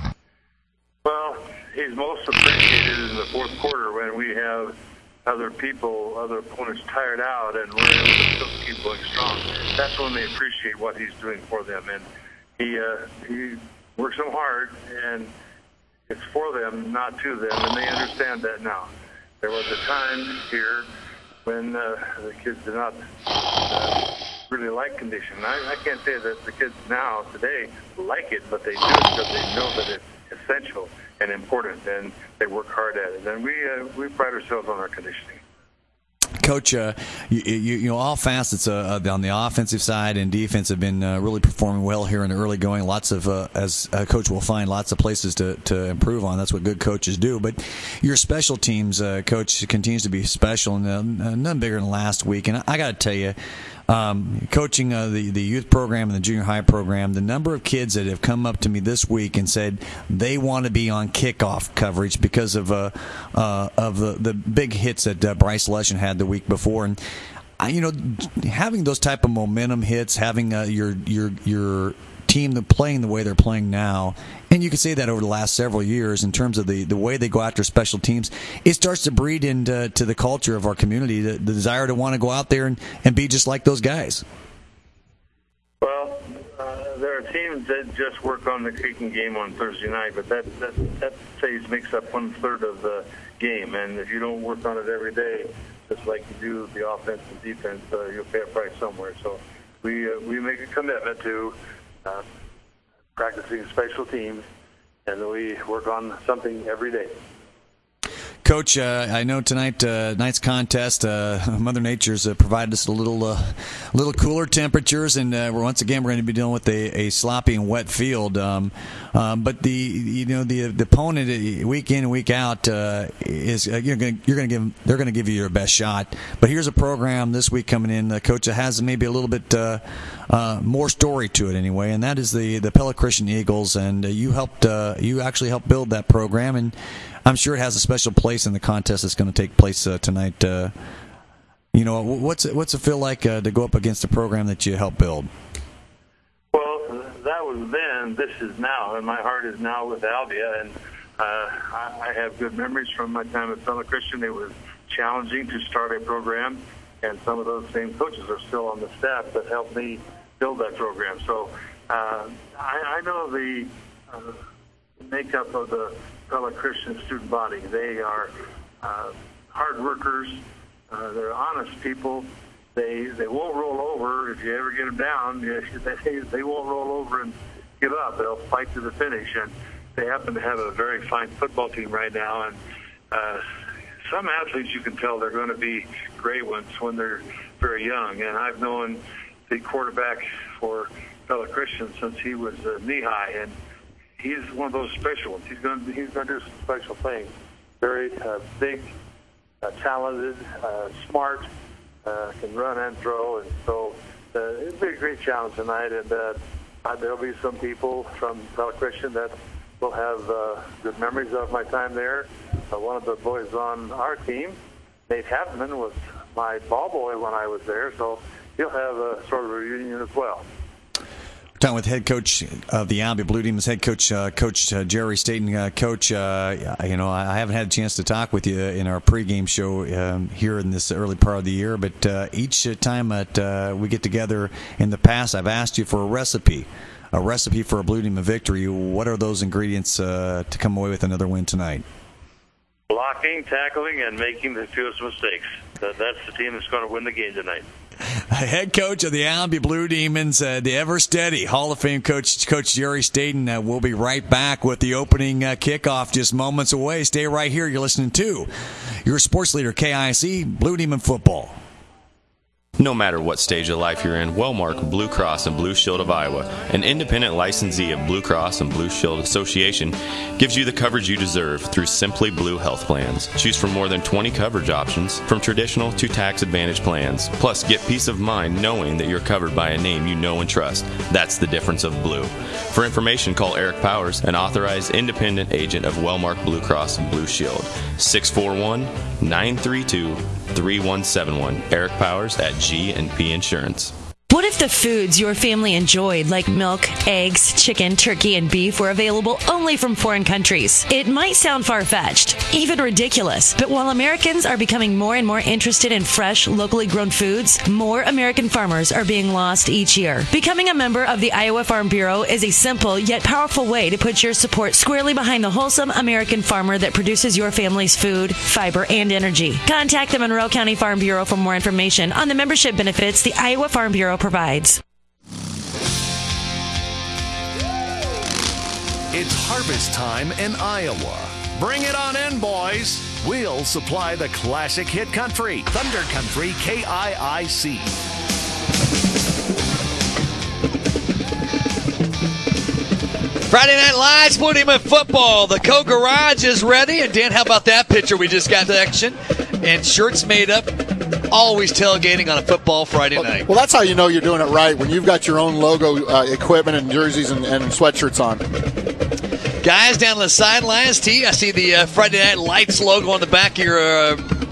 Well, he's most appreciated in the fourth quarter when we have other people, other opponents tired out, and we're able to still keep going strong. That's when they appreciate what he's doing for them, and he uh, he works them hard, and it's for them, not to them, and they understand that now. There was a time here when uh, the kids did not uh, really like conditioning. I, I can't say that the kids now, today, like it, but they do it because they know that it's essential and important, and they work hard at it. And we uh, we pride ourselves on our conditioning. Coach, uh, you, you, you know, all facets uh, on the offensive side and defense have been uh, really performing well here in the early going. Lots of, uh, as a coach will find, lots of places to, to improve on. That's what good coaches do. But your special teams, uh, Coach, continues to be special, and uh, none bigger than last week. And I, I got to tell you, Um, coaching uh, the, the youth program and the junior high program, the number of kids that have come up to me this week and said they want to be on kickoff coverage because of uh, uh, of the, the big hits that uh, Bryce Leshen had the week before. And, I, you know, having those type of momentum hits, having uh, your your your team that playing the way they're playing now, and you can say that over the last several years in terms of the, the way they go after special teams, it starts to breed into to the culture of our community, the, the desire to want to go out there and, and be just like those guys. Well, uh, there are teams that just work on the kicking game on Thursday night, but that that, that phase makes up one third of the game, and if you don't work on it every day, just like you do the offense and defense, uh, you'll pay a price somewhere. So we uh, we make a commitment to uh, practicing special teams, and we work on something every day. Coach, uh, I know tonight uh, night's contest, uh, Mother Nature's uh, provided us a little uh, little cooler temperatures, and uh, we're, once again we're going to be dealing with a, a sloppy and wet field. Um, um, but the you know the the opponent week in and week out uh, is uh, you're going you're going to give they're going to give you your best shot. But here's a program this week coming in, uh, Coach, that has maybe a little bit uh, uh, more story to it anyway, and that is the the Pella Christian Eagles, and uh, you helped uh, you actually helped build that program, and I'm sure it has a special place in the contest that's going to take place uh, tonight. Uh, you know, what's it, what's it feel like uh, to go up against a program that you helped build? Well, that was then. This is now, and my heart is now with Albia. And uh, I, I have good memories from my time at Pella Christian. It was challenging to start a program, and some of those same coaches are still on the staff that helped me build that program. So uh, I, I know the uh, makeup of the Pella Christian student body. They are uh, hard workers. Uh, they're honest people. They they won't roll over if you ever get them down. They they won't roll over and give up. They'll fight to the finish. And they happen to have a very fine football team right now. And uh, some athletes, you can tell they're going to be great ones when they're very young. And I've known the quarterback for Pella Christian since he was uh, knee high, and he's one of those special ones. He's going to he's going to do some special things. Very uh, big, uh, talented, uh, smart, uh, can run and throw, and so uh, it'll be a great challenge tonight. And uh, uh, there'll be some people from Pella Christian that will have uh, good memories of my time there. Uh, one of the boys on our team, Nate Haffman, was my ball boy when I was there, so he'll have a sort of reunion as well. Talking with head coach of the Albia Blue Demons, head coach uh, Coach uh, Jerry Staten. Uh, coach, uh, you know, I haven't had a chance to talk with you in our pregame show um, here in this early part of the year, but uh, each time that uh, we get together in the past, I've asked you for a recipe, a recipe for a Blue Demon victory. What are those ingredients uh, to come away with another win tonight? Blocking, tackling, and making the fewest mistakes. That, that's the team that's going to win the game tonight. Head coach of the Albia Blue Demons, uh, the ever steady Hall of Fame coach, Coach Jerry Staten. Uh, we'll be right back with the opening uh, kickoff just moments away. Stay right here. You're listening to your sports leader, K I C, Blue Demon Football. No matter what stage of life you're in, Wellmark Blue Cross and Blue Shield of Iowa, an independent licensee of Blue Cross and Blue Shield Association, gives you the coverage you deserve through Simply Blue health plans. Choose from more than twenty coverage options, from traditional to tax advantage plans. Plus, get peace of mind knowing that you're covered by a name you know and trust. That's the difference of blue. For information, call Eric Powers, an authorized independent agent of Wellmark Blue Cross and Blue Shield. six four one, nine three two, three one seven one. Eric Powers at G and P Insurance. What if the foods your family enjoyed, like milk, eggs, chicken, turkey, and beef, were available only from foreign countries? It might sound far-fetched, even ridiculous, but while Americans are becoming more and more interested in fresh, locally grown foods, more American farmers are being lost each year. Becoming a member of the Iowa Farm Bureau is a simple yet powerful way to put your support squarely behind the wholesome American farmer that produces your family's food, fiber, and energy. Contact the Monroe County Farm Bureau for more information on the membership benefits the Iowa Farm Bureau provides. It's harvest time in Iowa. Bring it on in, boys. We'll supply the classic hit country, Thunder Country K I I C. Friday Night Lights, Blue Demon Football. The Coke Garage is ready. And Dan, how about that picture we just got to action? And shirts made up. Always tailgating on a football Friday night. Well, that's how you know you're doing it right, when you've got your own logo uh, equipment and jerseys and, and sweatshirts on. Guys down on the sidelines, T, I see the uh, Friday Night Lights logo on the back of your uh,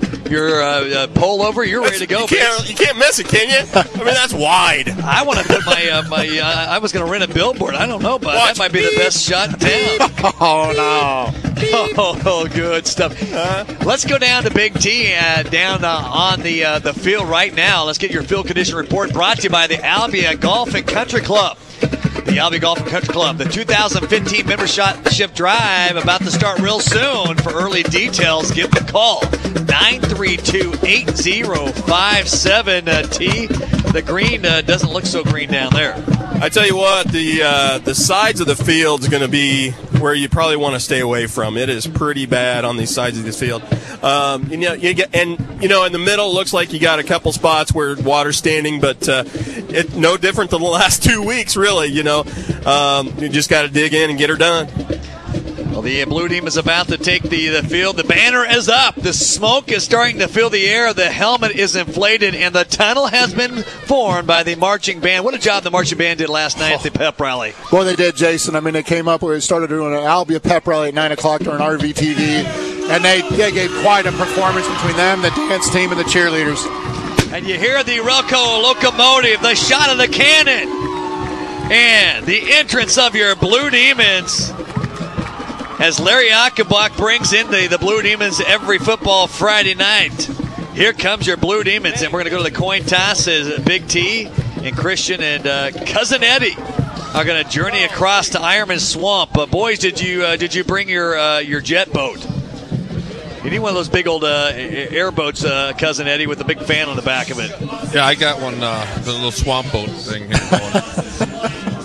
your uh, uh, pole over. You're ready to go. You can't, you can't miss it, can you? I mean, that's wide. I want to put my uh, my. Uh, I was going to rent a billboard. I don't know, but Watch that might be beep. the best shot in town. Oh no! Oh, oh, good stuff. Uh, Let's go down to Big T uh, down uh, on the uh, the field right now. Let's get your field condition report brought to you by the Albia Golf and Country Club. The Albia Golf and Country Club. The two thousand fifteen membership drive about to start real soon. For early details, give them a call. nine three two, eight zero five seven. Uh, T, the green uh, doesn't look so green down there. I tell you what, the uh, the sides of the field is going to be where you probably want to stay away from. It is pretty bad on these sides of this field. Um, you know, you get, and you know, in the middle, it looks like you got a couple spots where water's standing, but uh, it no different than the last two weeks, really. You know, um, you just got to dig in and get her done. Well, the Blue Team is about to take the, the field. The banner is up. The smoke is starting to fill the air. The helmet is inflated, and the tunnel has been formed by the marching band. What a job the marching band did last night at the pep rally. Well, they did, Jason. I mean, they came up, we started doing an Albia pep rally at nine o'clock during R V T V, and they, they gave quite a performance between them, the dance team, and the cheerleaders. And you hear the Rocco locomotive, the shot of the cannon, and the entrance of your Blue Demons. As Larry Achenbach brings in the, the Blue Demons every football Friday night. Here comes your Blue Demons, and we're going to go to the coin toss as Big T and Christian and uh, Cousin Eddie are going to journey across to Ironman Swamp. Uh, boys, did you uh, did you bring your uh, your jet boat? You need one of those big old uh, airboats, uh, Cousin Eddie, with a big fan on the back of it. Yeah, I got one, uh, the little swamp boat thing here going.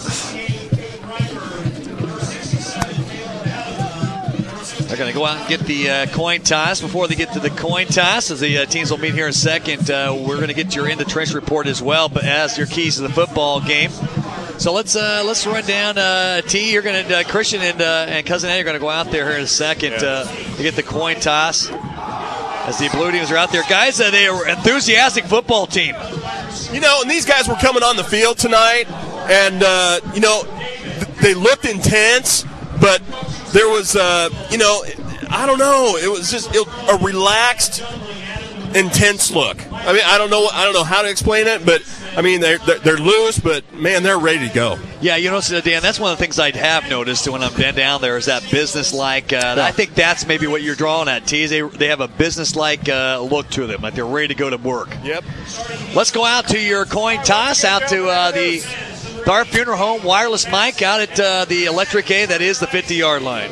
They're going to go out and get the uh, coin toss. Before they get to the coin toss, as the uh, teams will meet here in a second, uh, we're going to get your in-the-trench report as well, but as your keys to the football game. So let's uh, let's run down. Uh, T, you're going to uh, Christian and uh, and Cousin Eddie are going to go out there here in a second uh, to get the coin toss. As the Blue Teams are out there, guys, uh, they are an enthusiastic football team. You know, and these guys were coming on the field tonight, and uh, you know, th- they looked intense, but there was, uh, you know, I don't know. It was just it, a relaxed, intense look. I mean, I don't know. I don't know how to explain it, but I mean, they're they're, they're loose, but man, they're ready to go. Yeah, you know, Dan, that's one of the things I have noticed when I'm down there is that business-like. Uh, I think that's maybe what you're drawing at, T. They they have a business-like uh, look to them, like they're ready to go to work. Yep. Let's go out to your coin toss, out to uh, the Tharp Funeral Home wireless mic out at uh, the Electric A. That is the fifty-yard line.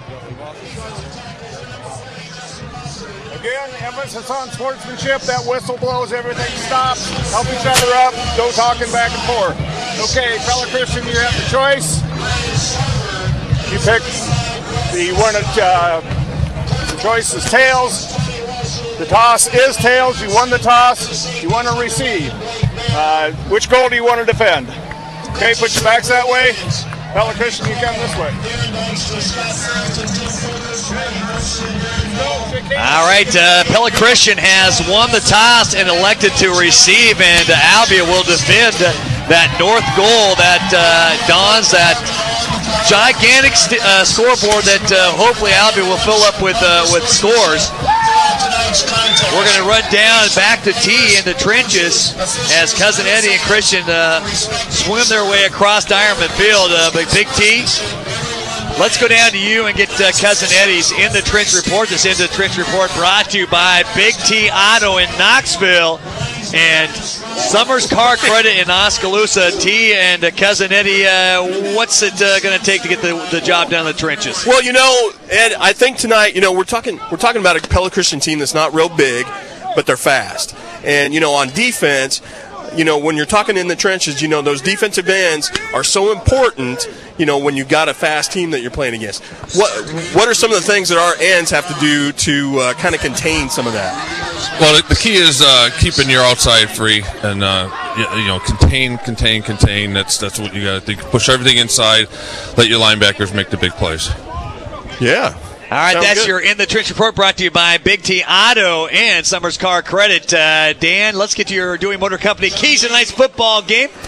Again, emphasis on sportsmanship. That whistle blows, everything stops. Help each other up. No talking back and forth. Okay, fellow Christian, you have the choice. You pick the one that uh, the choice is tails. The toss is tails. You won the toss. You want to receive. Uh, which goal do you want to defend? Okay, put your backs that way. Fellow Christian, you come this way. All right, uh, Pella Christian has won the toss and elected to receive, and uh, Albia will defend that north goal that uh, dons that gigantic st- uh, scoreboard that uh, hopefully Albia will fill up with uh, with scores. We're going to run down back to T in the trenches as Cousin Eddie and Christian uh, swim their way across Ironman Field. Uh, but Big T, let's go down to you and get uh, Cousin Eddie's In the Trench report. This In the Trench report brought to you by Big T Auto in Knoxville and Summers Car Credit in Oskaloosa. T and uh, Cousin Eddie, uh, what's it uh, going to take to get the, the job down in the trenches? Well, you know, Ed, I think tonight, you know, we're talking we're talking about a Pella Christian team that's not real big, but they're fast. And, you know, on defense, you know, when you're talking in the trenches, you know, those defensive ends are so important, you know, when you got a fast team that you're playing against. What what are some of the things that our ends have to do to uh, kind of contain some of that? Well, the key is uh, keeping your outside free and, uh, you, you know, contain, contain, contain. That's that's what you got to do. Push everything inside, let your linebackers make the big plays. Yeah. All right, Sounds that's good. your In the Trench report brought to you by Big T Auto and Summers Car Credit. Uh, Dan, let's get to your Dewey Motor Company keys to tonight's football game.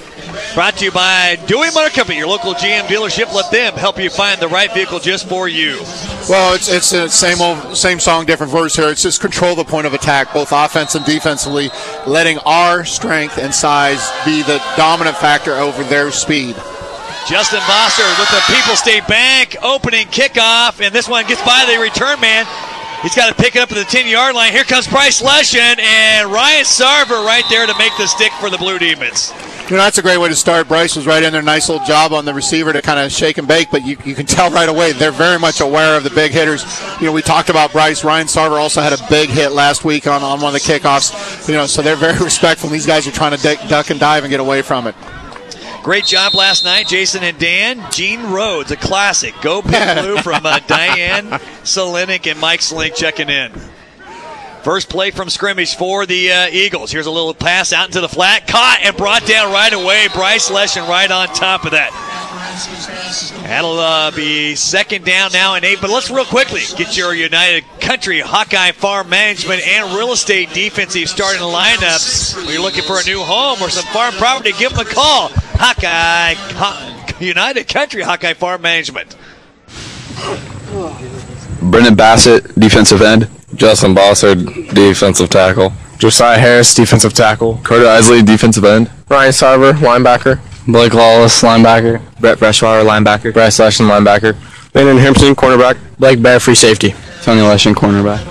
Brought to you by Dewey Motor Company, your local G M dealership. Let them help you find the right vehicle just for you. Well, it's it's the same old same song, different verse here. It's just control the point of attack, both offense and defensively, letting our strength and size be the dominant factor over their speed. Justin Bossert with the People State Bank opening kickoff, and this one gets by the return man. He's got to pick it up at the ten-yard line. Here comes Bryce Leshen, and Ryan Sarver right there to make the stick for the Blue Demons. You know, that's a great way to start. Bryce was right in there. Nice little job on the receiver to kind of shake and bake, but you, you can tell right away they're very much aware of the big hitters. You know, we talked about Bryce. Ryan Sarver also had a big hit last week on, on one of the kickoffs. You know, so they're very respectful. These guys are trying to duck, duck and dive and get away from it. Great job last night, Jason and Dan. Gene Rhodes, a classic. Go Big Blue from uh, Diane Selinick and Mike Slink checking in. First play from scrimmage for the uh, Eagles. Here's a little pass out into the flat. Caught and brought down right away. Bryce Leshen right on top of that. That'll uh, be second down now and eight. But let's real quickly get your United Country Hawkeye Farm Management and Real Estate defensive starting lineups. When you're looking for a new home or some farm property, give them a call. Hawkeye, Haw- United Country Hawkeye Farm Management. Brendan Bassett, defensive end. Justin Bossard, defensive tackle. Josiah Harris, defensive tackle. Carter Isley, defensive end. Ryan Sarver, linebacker. Blake Lawless, linebacker. Brett Freshwater, linebacker. Bryce Leshen, linebacker. Landon Hampson, cornerback. Blake Bear, free safety. Tony Leshen, cornerback.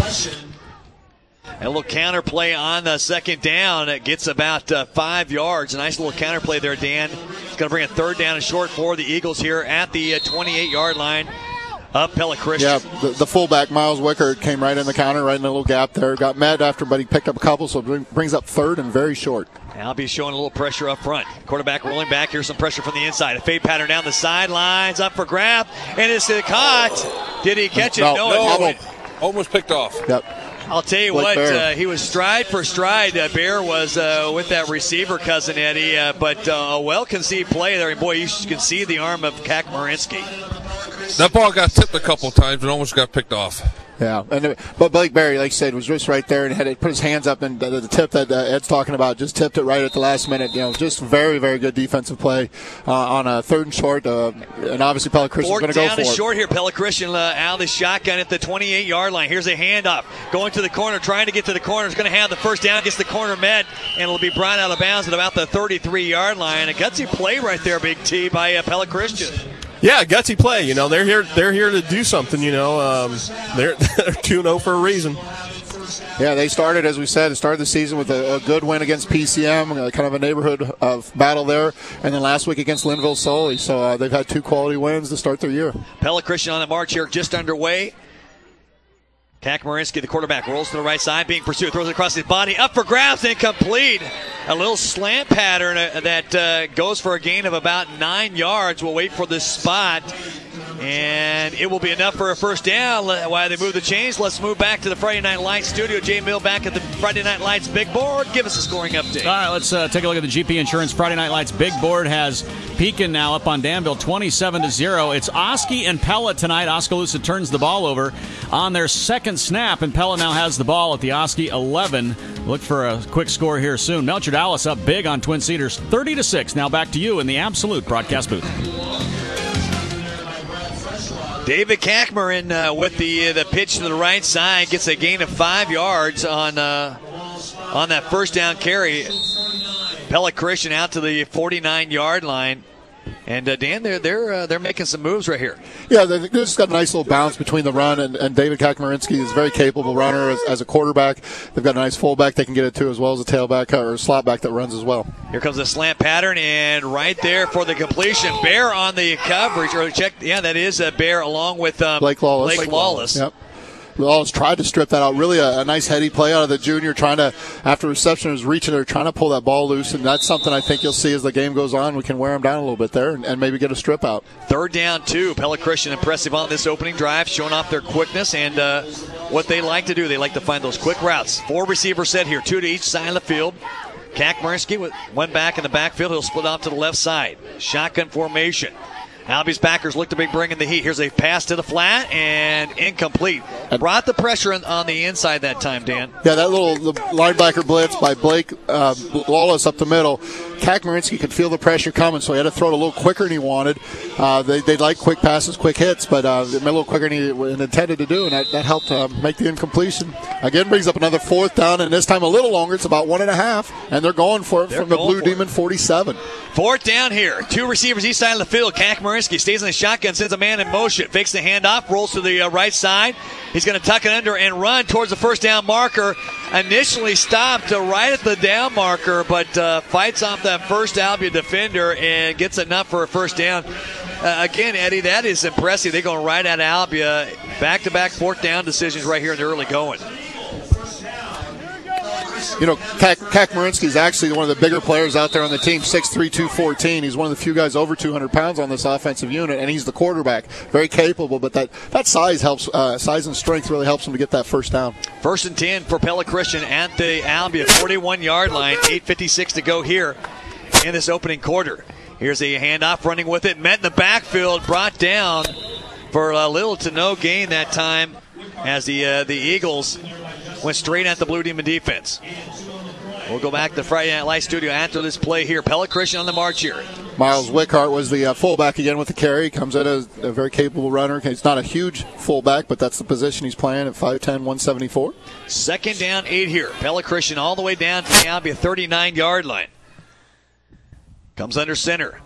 A little counter play on the second down. It gets about uh, five yards. A nice little counter play there, Dan. It's going to bring a third down and short for the Eagles here at the uh, twenty-eight-yard line. Up Pella Christian. Yeah, the, the fullback, Miles Wicker, came right in the counter, right in the little gap there. Got met after, but he picked up a couple, so it brings up third and very short. Albie showing a little pressure up front. Quarterback rolling back. Here's some pressure from the inside. A fade pattern down the sidelines, up for grab, and it's caught. Did he catch it? No, no, no it almost picked off. Yep. I'll tell you Blake what, Bear. uh, he was stride for stride. Uh, Bear was uh, with that receiver, Cousin Eddie, uh, but uh, a well-conceived play there. And, boy, you can see the arm of Kakmarinsky. That ball got tipped a couple times and almost got picked off. Yeah, and but Blake Berry, like you said, was just right there and had to put his hands up, and the, the tip that uh, Ed's talking about just tipped it right at the last minute. You know, just very, very good defensive play uh, on a third and short, uh, and obviously Pella Christian's going to go for it. Fourth down is short here. Pella Christian uh, out of the shotgun at the twenty-eight-yard line. Here's a handoff going to the corner, trying to get to the corner. Is going to have the first down, gets the corner met, and it'll be brought out of bounds at about the thirty-three-yard line. A gutsy play right there, Big T, by uh, Pella Christian. Yeah, gutsy play. You know, they're here. They're here to do something. You know, um, they're they're two and oh for a reason. Yeah, they started, as we said, started the season with a, a good win against P C M, uh, kind of a neighborhood of battle there, and then last week against Linville Sully. So uh, they've had two quality wins to start their year. Pella Christian on the march here, just underway. Kakmarinsky, the quarterback, rolls to the right side, being pursued, throws it across his body, up for grabs, incomplete. A little slant pattern uh, that uh, goes for a gain of about nine yards. We'll wait for this spot, and it will be enough for a first down. While they move the chains, let's move back to the Friday Night Lights studio. Jay Mill back at the Friday Night Lights big board. Give us a scoring update. All right, let's uh, take a look at the G P Insurance Friday Night Lights big board. Has Pekin now up on Danville twenty-seven to zero. It's Oski and Pella tonight. Oskaloosa turns the ball over on their second snap, and Pella now has the ball at the Oski eleven. Look for a quick score here soon. Melcher Dallas up big on Twin Cedars thirty to six. Now back to you in the Absolute broadcast booth. David Kakmarin uh, with the uh, the pitch to the right side gets a gain of five yards on uh, on that first down carry. Pella Christian out to the forty-nine-yard line. And, uh, Dan, they're they're uh, they're making some moves right here. Yeah, they've just got a nice little bounce between the run, and, and David Kakmarinsky is a very capable runner as, as a quarterback. They've got a nice fullback they can get it to, as well as a tailback or a slot back that runs as well. Here comes the slant pattern, and right there for the completion. Bear on the coverage. Or check, yeah, that is a Bear along with um, Blake Lawless. Blake Lawless. Yep. Lawless tried to strip that out. Really a, a nice heady play out of the junior, trying to, after reception was reaching there, trying to pull that ball loose, and that's something I think you'll see as the game goes on. We can wear him down a little bit there and, and maybe get a strip out. Third down, two. Pella Christian impressive on this opening drive, showing off their quickness and uh, what they like to do. They like to find those quick routes. Four receivers set here, two to each side of the field. Kakmarinsky with one back in the backfield. He'll split off to the left side. Shotgun formation. Albie's backers look to be bringing the heat. Here's a pass to the flat and incomplete. Brought the pressure on, on the inside that time, Dan. Yeah, that little the linebacker blitz by Blake uh, Lawless up the middle. Kakmarinsky could feel the pressure coming, so he had to throw it a little quicker than he wanted. Uh, they, they like quick passes, quick hits, but uh, they made a little quicker than he intended to do, and that, that helped uh, make the incompletion. Again, brings up another fourth down, and this time a little longer. It's about one and a half, and they're going for it They're from the Blue Demon it. forty-seven. Fourth down here. Two receivers east side of the field. Kakmarinsky stays in the shotgun, sends a man in motion, fakes the handoff, rolls to the uh, right side. He's going to tuck it under and run towards the first down marker. Initially stopped uh, right at the down marker, but uh, fights off that first Albion defender and gets enough for a first down. Uh, again, Eddie, that is impressive. They're going right at Albia. Back-to-back fourth down decisions right here in the early going. You know, Kakmarinsky is actually one of the bigger players out there on the team, six three, two fourteen. He's one of the few guys over two hundred pounds on this offensive unit, and he's the quarterback. Very capable, but that, that size helps. Uh, size and strength really helps him to get that first down. First and ten for Pella Christian at the Albia forty-one-yard line. eight fifty-six to go here in this opening quarter. Here's a handoff, running with it. Met in the backfield, brought down for a little to no gain that time as the uh, the Eagles went straight at the Blue Demon defense. We'll go back to the Friday Night Lights studio after this play here. Pella Christian on the march here. Miles Wickhart was the uh, fullback again with the carry. Comes in as a very capable runner. He's not a huge fullback, but that's the position he's playing at five ten, one seventy-four. Second down, eight here. Pella Christian all the way down to the Albia thirty-nine-yard line. Comes under center.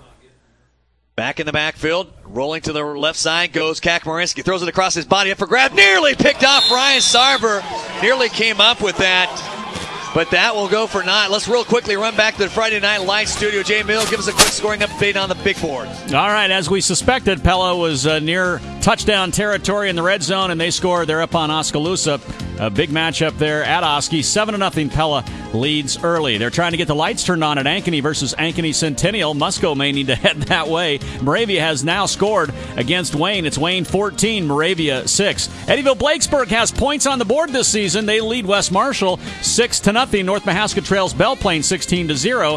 Back in the backfield, rolling to the left side goes Kakmarinsky. Throws it across his body up for grab. Nearly picked off. Ryan Sarver nearly came up with that, but that will go for naught. Let's real quickly run back to the Friday Night Lights studio. Jay Mill, give us a quick scoring update on the big board. All right, as we suspected, Pella was uh, near touchdown territory in the red zone, and they scored. They're up on Oskaloosa. A big matchup there at Oski. seven to nothing Pella leads early. They're trying to get the lights turned on at Ankeny versus Ankeny Centennial. Musco may need to head that way. Moravia has now scored against Wayne. It's Wayne fourteen, Moravia six. Eddyville Blakesburg has points on the board this season. They lead West Marshall six to nothing. North Mahaska trails Belle Plaine sixteen to zero.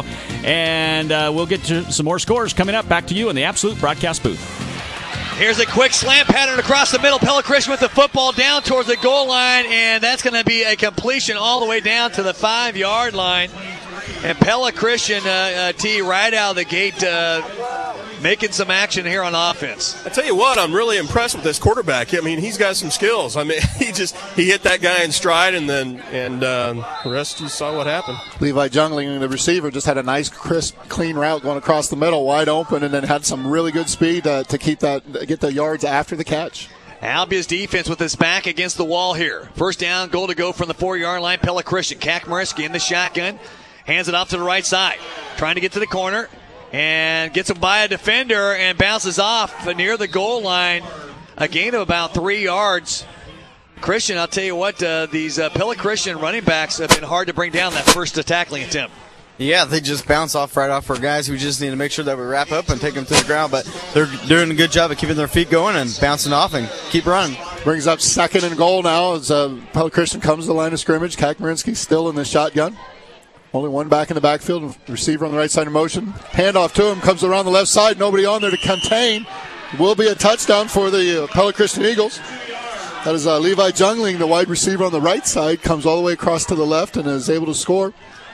And uh, we'll get to some more scores coming up. Back to you in the Absolute Broadcast booth. Here's a quick slant pattern across the middle. Pella Christian with the football down towards the goal line, and that's going to be a completion all the way down to the five-yard line. And Pella Christian, uh, uh, T, right out of the gate, uh, making some action here on offense. I tell you what, I'm really impressed with this quarterback. I mean, he's got some skills. I mean, he just he hit that guy in stride, and then and uh, the rest you saw what happened. Levi Jungling, the receiver, just had a nice, crisp, clean route going across the middle, wide open, and then had some really good speed uh, to keep that get the yards after the catch. Albia's defense with his back against the wall here. First down, goal to go from the four-yard line. Pella Christian, Kakmarinsky in the shotgun. Hands it off to the right side. Trying to get to the corner. And gets him by a defender and bounces off near the goal line. A gain of about three yards. Christian, I'll tell you what, uh, these uh, Pella Christian running backs have been hard to bring down that first tackling attempt. Yeah, they just bounce off right off our guys. We just need to make sure that we wrap up and take them to the ground. But they're doing a good job of keeping their feet going and bouncing off and keep running. Brings up second and goal now as uh, Pella Christian comes to the line of scrimmage. Kakmarinsky still in the shotgun. Only one back in the backfield. Receiver on the right side of motion. Handoff to him. Comes around the left side. Nobody on there to contain. Will be a touchdown for the uh, Pella Christian Eagles. That is uh, Levi Jungling, the wide receiver on the right side. Comes all the way across to the left and is able to score.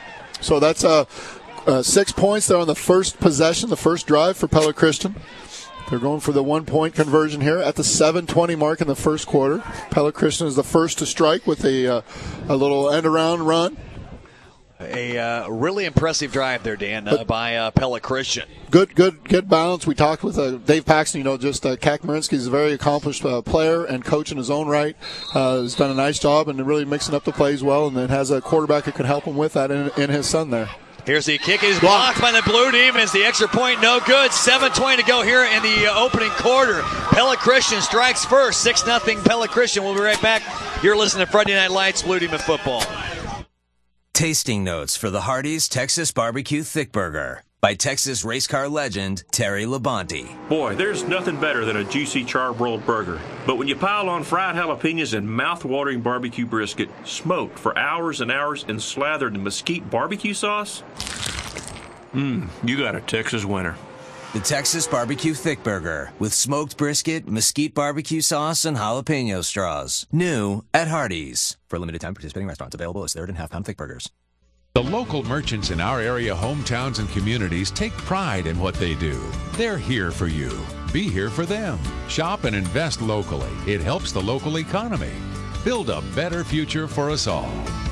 So that's uh, uh, six points there on the first possession, the first drive for Pella Christian. They're going for the one-point conversion here at the seven twenty mark in the first quarter. Pella Christian is the first to strike with a, uh, a little end-around run. A uh, really impressive drive there, Dan, uh, by uh, Pella Christian. Good, good, good balance. We talked with uh, Dave Paxton. You know, just uh, Kakmarinsky is a very accomplished uh, player and coach in his own right. Uh, has done a nice job and really mixing up the plays well, and then has a quarterback who can help him with that in, in his son there. Here's the kick. Is blocked by the Blue Demons. The extra point, no good. seven twenty to go here in the uh, opening quarter. Pella Christian strikes first. six nothing Pella Christian. We'll be right back. You're listening to Friday Night Lights, Blue Demon Football. Tasting notes for the Hardee's Texas Barbecue Thick Burger by Texas race car legend Terry Labonte. Boy, there's nothing better than a juicy charbroiled burger. But when you pile on fried jalapenos and mouth-watering barbecue brisket, smoked for hours and hours and slathered in mesquite barbecue sauce, mmm, you got a Texas winner. The Texas Barbecue Thick Burger with smoked brisket, mesquite barbecue sauce, and jalapeno straws. New at Hardee's. For a limited time, participating restaurants available as third and half-pound thick burgers. The local merchants in our area, hometowns, and communities take pride in what they do. They're here for you. Be here for them. Shop and invest locally. It helps the local economy. Build a better future for us all.